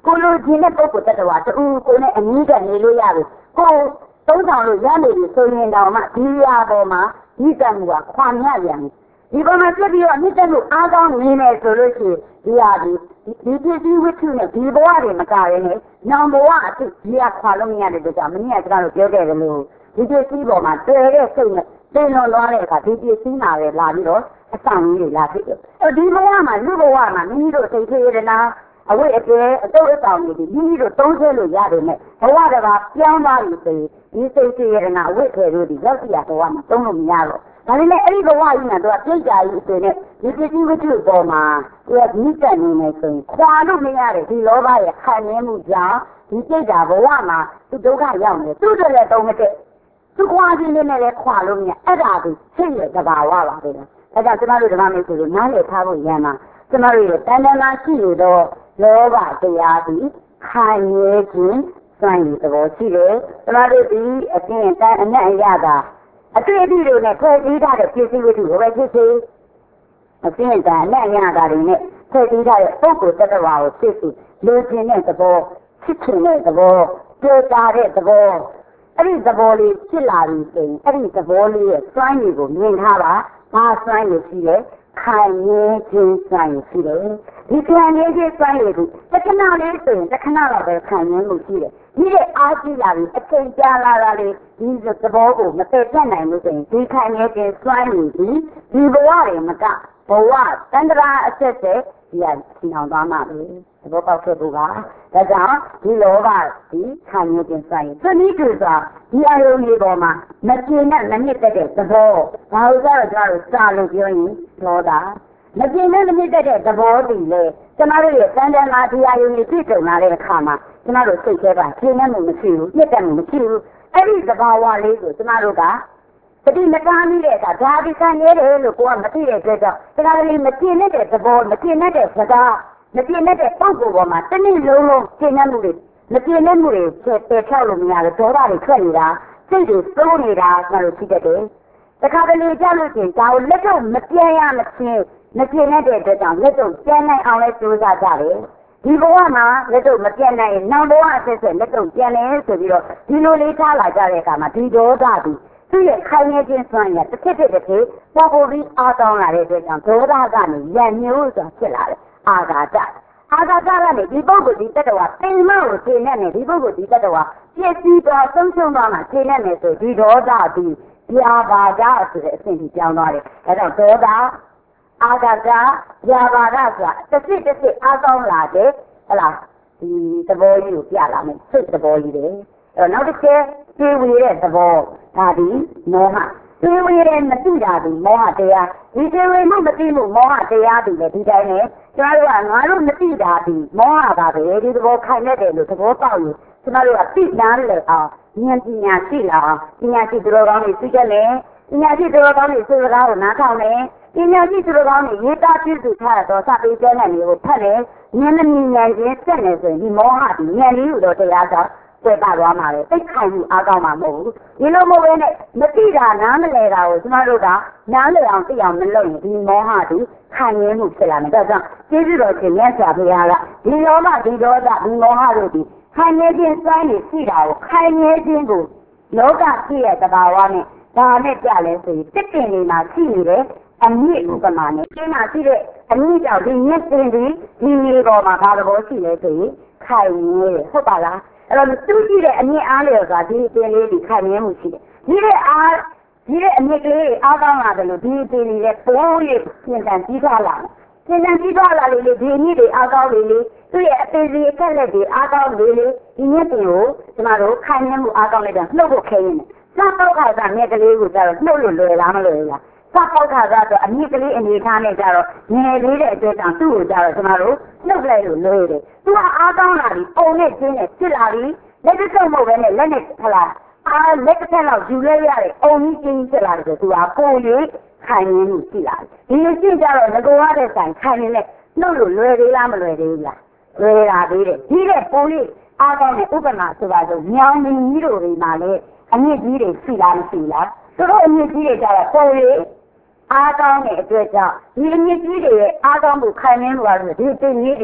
Speaker 1: ကိုလိုချင်တဲ့ပုဂ္ဂိုလ်တ attva တူကိုနဲ့အနည်းကနေလို့ရပြီကိုသုံးဆောင်လို့ရနေပြီဆိုရင်တော့မှဒီရာပေါ်မှာဤတမှုကခွာမြပြန်ဒီပေါ်မှာပြည့်ပြီးတော့ဤတမှုအားကောင်းနေမယ်ဆိုလို့ရှိရင်ဒီဟာဒီဒီပစ္စည်းဝိထုနဲ့ဒီဘဝတွေမကရနဲ့နောင်ဘဝအဖြစ်ဒီကခွာလို့မရတဲ့ကြောင့်မင်းကကျွန်တော်တို့ပြောခဲ့တယ်လို့ဒီပစ္စည်းပေါ်မှာတည်တဲ့စိတ်နဲ့တင်လွန်သွားတဲ့အခါဒီပစ္စည်းမှာပဲလာပြီးတော့အဆောင်ကြီးတွေလာဖြစ်တယ်အဲဒီဘဝမှာလူဘဝမှာမိမိတို့စိတ်သေးရနာအဝိအကျေအတုပ်အဆောင်တွေမိမိတို့သုံးဆလို့ရတယ်နဲ့ဘဝတစ်ပါးပြောင်းသွားပြီဆိုရင်ဒီစိတ်သေးရနာအဝိခေတို့ဒီရောက်စီရဘဝမှာသုံးလို့မရတော့ဒါပေမဲ့အဲ့ဒီဘဝကြီးမှာသူကပြိတ္တာကြီးဆိုတဲ့ဒီပစ္စည်းဝိတ္ထုပေါ်မှာသူကဒီတက်နေနေဆိုရင်ခွာလို့မရတယ်ဒီလောဘရဲ့ခံရမှုကြောင့်ဒီပြိတ္တာဘဝမှာသူဒုက္ခရောက်နေသူ့တို့လည်းတုံးမတဲ့သူခွာခြင်းနဲ့လည်းခွာလို့မရအဲ့ဒါကိုစိတ်ရဲ့သဘာဝပါပဲအဲ့ဒါကျွန်တော်တို့ဓမ္မမိတ်ဆွေတွေနားလည်ထားဖို့ရန်မှာကျွန်တော်တို့ရဲ့တန်တမာရှိရတော့လောဘတရားသည်ခံရခြင်းစွန့်ရည်သဘောရှိတယ်ကျွန်တော်တို့ဒီအကျင့်တန်အနက်အရတာအတွေ့အထိတွေနဲ့ဖွဲ့စည်းထားတဲ့ပစ္စည်းဝတ္ထုကိုပဲဖြစ်စေအကျင့်တန်အနက်အရတာတွေနဲ့ဖွဲ့စည်းထားတဲ့ပုဂ္ဂိုလ်တ attva ကိုဖြစ်စေလူချင်းတဲ့သဘောဖြစ်ချင်တဲ့သဘောတွေ့တာတဲ့သဘောအဲ့ဒီသဘောလေးဖြစ်လာပြီဆိုရင်အဲ့ဒီသဘောလေးရဲ့စွမ်းရည်ကိုမြင်ထားပါဘာစွမ်းရည်ရှိလဲခံရခြင်းစွမ်းရည်ရှိတယ်ဒီခံရခြင်းစွမ်းရည်ကိုတစ်ခဏလေးဆိုရင်တစ်ခဏတော့ပဲခံရမှုရှိတယ်ဒီတဲ့အားကြီးလာပြီးအချိန်ကြာလာတာလေဒီသဘောကိုမသိပြတ်နိုင်လို့ဆိုရင်ဒီခံရခြင်းစွမ်းရည်ဒီဒီဘဝတွေမကဘဝတန္တရာအဆက်ဆက်ဒီဟာရှင်းအောင်သွားမှာပဲသဘောပေါက်ခဲ့ဖို့ကဒါကြောင့်ဒီလောကဒီခံရခြင်းစွမ်းရည်သူနည်းတူစွာဒီအယုံလေးပေါ်မှာမကျေနပ်မနစ်သက်တဲ့သဘောဘာလို့ဆိုတော့ကျွန်တော်စာလို့ပြောရင်ဒေါသမကျေနပ်မနစ်သက်တဲ့သဘောတည်လေကျွန်တော်တို့ရဲ့တန်တန်မာဒီအယုံလေးပြည့်စုံလာတဲ့အခါမှာကျွန်တော်တို့စိတ်ထဲကကျေနပ်မှုမရှိဘူးပြည့်တက်မှုမရှိဘူးအဲ့ဒီသဘာဝလေးကိုကျွန်တော်တို့ကတတိမကားမိတဲ့အခါဒါဒီခံရတယ်လို့ကိုကမသိတဲ့အတွက်ကြောင့်ဒါကလေးမကျေနပ်တဲ့သဘောမကျေနပ်တဲ့စကားမကျေနပ်တဲ့ပုံကိုယ်ပေါ်မှာတနည်းလုံးလုံးကျေနပ်မှုတွေမကျေနပ်မှုတွေချက်ပယ်ဖြောက်လို့မရဘူးဒေါသတွေထွက်နေတာစိတ်တွေစိုးနေတာကျွန်တော်တို့သိတတ်တယ်တခါတလေကြောက်လို့ချင်းဒါကိုလက်တော့မပြန်ရမချင်းမကျေနပ်တဲ့အတွက်ကြောင့်လက်တော့ပြန်နိုင်အောင်လဲကြိုးစားကြတယ်ဒီဘဝမှာလက်တော့မပြန်နိုင်ရင်နောက်ဘဝအဆက်ဆက်လက်တော့ပြန်လဲဆိုပြီးတော့ဒီလိုလေးထားလာကြတဲ့အခါမှာဒီဒေါသတွေသူ့ရဲ့ခိုင်ရခြင်းစွမ်းရတစ်ဖြစ်ဖြစ်တစ်ဖြစ်ပေါ်ပေါ်ပြီးအားတောင်းလာတဲ့အတွက်ကြောင့်ဒေါသကနေရန်မျိုးဆိုတာဖြစ်လာတယ်အာဃာတအာဃာတကနေဒီပုဂ္ဂိုလ်ဒီတ attva ပိန်မကိုခြေနဲ့နေဒီပုဂ္ဂိုလ်ဒီတ attva ပြည့်စည်သွားဆုံးရှုံးသွားမှခြေနဲ့နေဆိုဒီဒေါသဒီပြာပါဒဆိုတဲ့အဆင့်ကြီးပြောင်းသွားတယ်ဒါကြောင့်ဒေါသအာဃာတပြာပါဒဆိုတာတစ်စစ်တစ်စစ်အားကောင်းလာတယ်ဟလားဒီသဘောကြီးကိုပြလာမယ်စိတ်သဘောကြီးတယ်အဲ့တော့နောက်တစ်ချက်ပြေဝေတဲ့သဘောဒါဒီမောဟပြေဝေတဲ့မသိတာဒီမောဟတရားဒီပြေဝေမှုမသိမှုမောဟတရားဒီလေဒီတိုင်းနဲ့ကျွန်တော်တို့ကငါတို့မသိတာဒီမောဟပါပဲဒီသဘောခိုင်နေတယ်လို့သဘောပေါက်ရင်ကျွန်တော်တို့ကသိနာလေအောင်ဉာဏ်ပညာရှိလာအောင်ပညာရှိသူတော်ကောင်းတွေသိကြလေပညာရှိသူတော်ကောင်းတွေဆိုစကားကိုနားထောင်လေပညာရှိသူတော်ကောင်းတွေရေးသားပြည့်စုံထားတော့စပေးကျမ်းနဲ့မျိုးဖတ်လေဉာဏ်နဲ့ဉာဏ်ချင်းစက်နေဆိုရင်ဒီမောဟဒီဉာဏ်လေးကိုတော့တရားကြောင့်ပြတ်သွားမှာလေသိခိုင်မှုအားကောင်းမှာမဟုတ်ဘူးဒီလိုမဟုတ်ဘဲနဲ့မသိတာနားမလဲတာကိုကျွန်တော်တို့ကနားလည်အောင်သိအောင်မလုပ်ရင်ဒီမောဟဒီခံရမှုဖြစ်လာမယ်ဒါကြောင့်ကျေးဇူးတော်ရှင်မြတ်စွာဘုရားကဒီလောဘဒီဒေါသဒီမောဟတို့ဒီခံရခြင်းစွမ်းရည်ရှိတာကိုခံရခြင်းကိုလောကဖြစ်ရဲ့သဘာဝနဲ့ဒါနဲ့ကြလဲဆိုရင်တစ်တင်နေမှာရှိနေတယ်အမြင့်ဥပမာနဲ့ကျင်းတာရှိတဲ့အမြင့်ကြောင့်ဒီမြင့်တင်ဒီဒီနေပေါ်မှာဘာသဘောရှိလဲဆိုရင်ခံရဟုတ်ပါလားအဲ့တော့သူကြည့်တဲ့အမြင့်အားလျော်စွာဒီအပင်လေးကိုခံရမှုရှိတယ်ဒီတဲ့အားဒီတဲ့အမြင့်ကလေးအားကောင်းလာတယ်လို့ဒီအပင်လေးလည်းပိုးရပြင်တန်ကြီးသွားလာပြင်တန်ကြီးသွားလာလေလေဒီအမြင့်တွေအားကောင်းလေလေသူ့ရဲ့အပင်လေးအခက်လက်တွေအားကောင်းလေလေဒီမြင့်ပင်ကိုကျမတို့ခံရမှုအားကောင်းလိုက်တာနှုတ်ဖို့ခဲရင်းနဲ့စပေါက်ခါကမြင့်ကလေးကိုကျတော့နှုတ်လို့လွယ်လားမလွယ်လားစပေါက်ခါကတော့အမြင့်ကလေးအနေထားနဲ့ကျတော့ငယ်လေးတဲ့အတွက်ကြောင့်သူ့ကိုကျတော့ကျမတို့နှုတ်လိုက်လို့လွယ်တယ်သူကအားကောင်းလာပြီပုံနဲ့ကျင်းနဲ့ဖြစ်လာပြီလက်တစ်စုံမဟုတ်ပဲနဲ့လက်နဲ့ခလားအားလက်တစ်ထက်လောက်ယူလဲရတဲ့အုံကြီးကျင်းဖြစ်လာတယ်ဆိုသူကကိုယ်ကြီးခံရင်းမှုရှိလာတယ်ဒီလိုရှိကြတော့ငကိုရတဲ့ဆိုင်ခံရင်းနဲ့နှုတ်လို့လွယ်သေးလားမလွယ်သေးဘူးလားလွယ်တာသေးတယ်ဒီတဲ့ပုံလေးအားကောင်းတဲ့ဥပမာဆိုပါစို့မြောင်မင်းကြီးတို့တွေမှာလည်းအမြင့်ကြီးတွေရှိလားမရှိလားသူတို့အမြင့်ကြီးတွေကြတော့ပုံလေးအားကောင်းတဲ့အတွက်ကြောင့်ဒီအမြင့်ကြီးတွေရဲ့အားကောင်းမှုခံရင်းမှုကတော့ဒီတင်ကြီးတွေ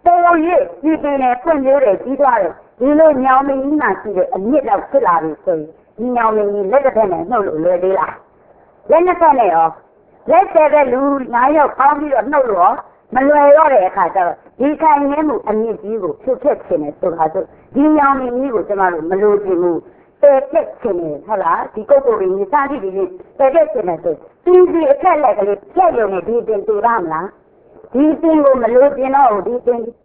Speaker 1: ပေါ်ရဒီပင်နဲ့ဖွင့်ပြတယ်ပြီးသွားတယ်ဒီလိုညောင်မင်းကြီးမှရှိတဲ့အမြင့်တော့ဖြစ်လာပြီဆိုရင်ဒီညောင်မင်းကြီးလက်တစ်ဖက်နဲ့နှုတ်လို့လွယ်သေးလားလက်နှစ်ဖက်နဲ့ရောလက်တဲ့တဲ့လူငါးယောက်ပေါင်းပြီးတော့နှုတ်လို့ရောမလွယ်တော့တဲ့အခါကျတော့ဒီခိုင်နေမှုအမြင့်ကြီးကိုဖြစ်ဖြစ်ခြင်းနဲ့ဆိုတာဆိုဒီညောင်မင်းကြီးကိုကျမတို့မလို့ချင်ဘူးတဲ့တဲ့ခြင်းနဲ့ဟုတ်လားဒီကုတ်ကိုရင်းစသဖြင့်တဲ့တဲ့ခြင်းနဲ့ဆိုဒီဒီအခက်လက်ကလေးပြည့်ရုံနဲ့ဒီတင်တူရမလားဒီတင်ကိုမလို့ကျင်တော့ဒီတင်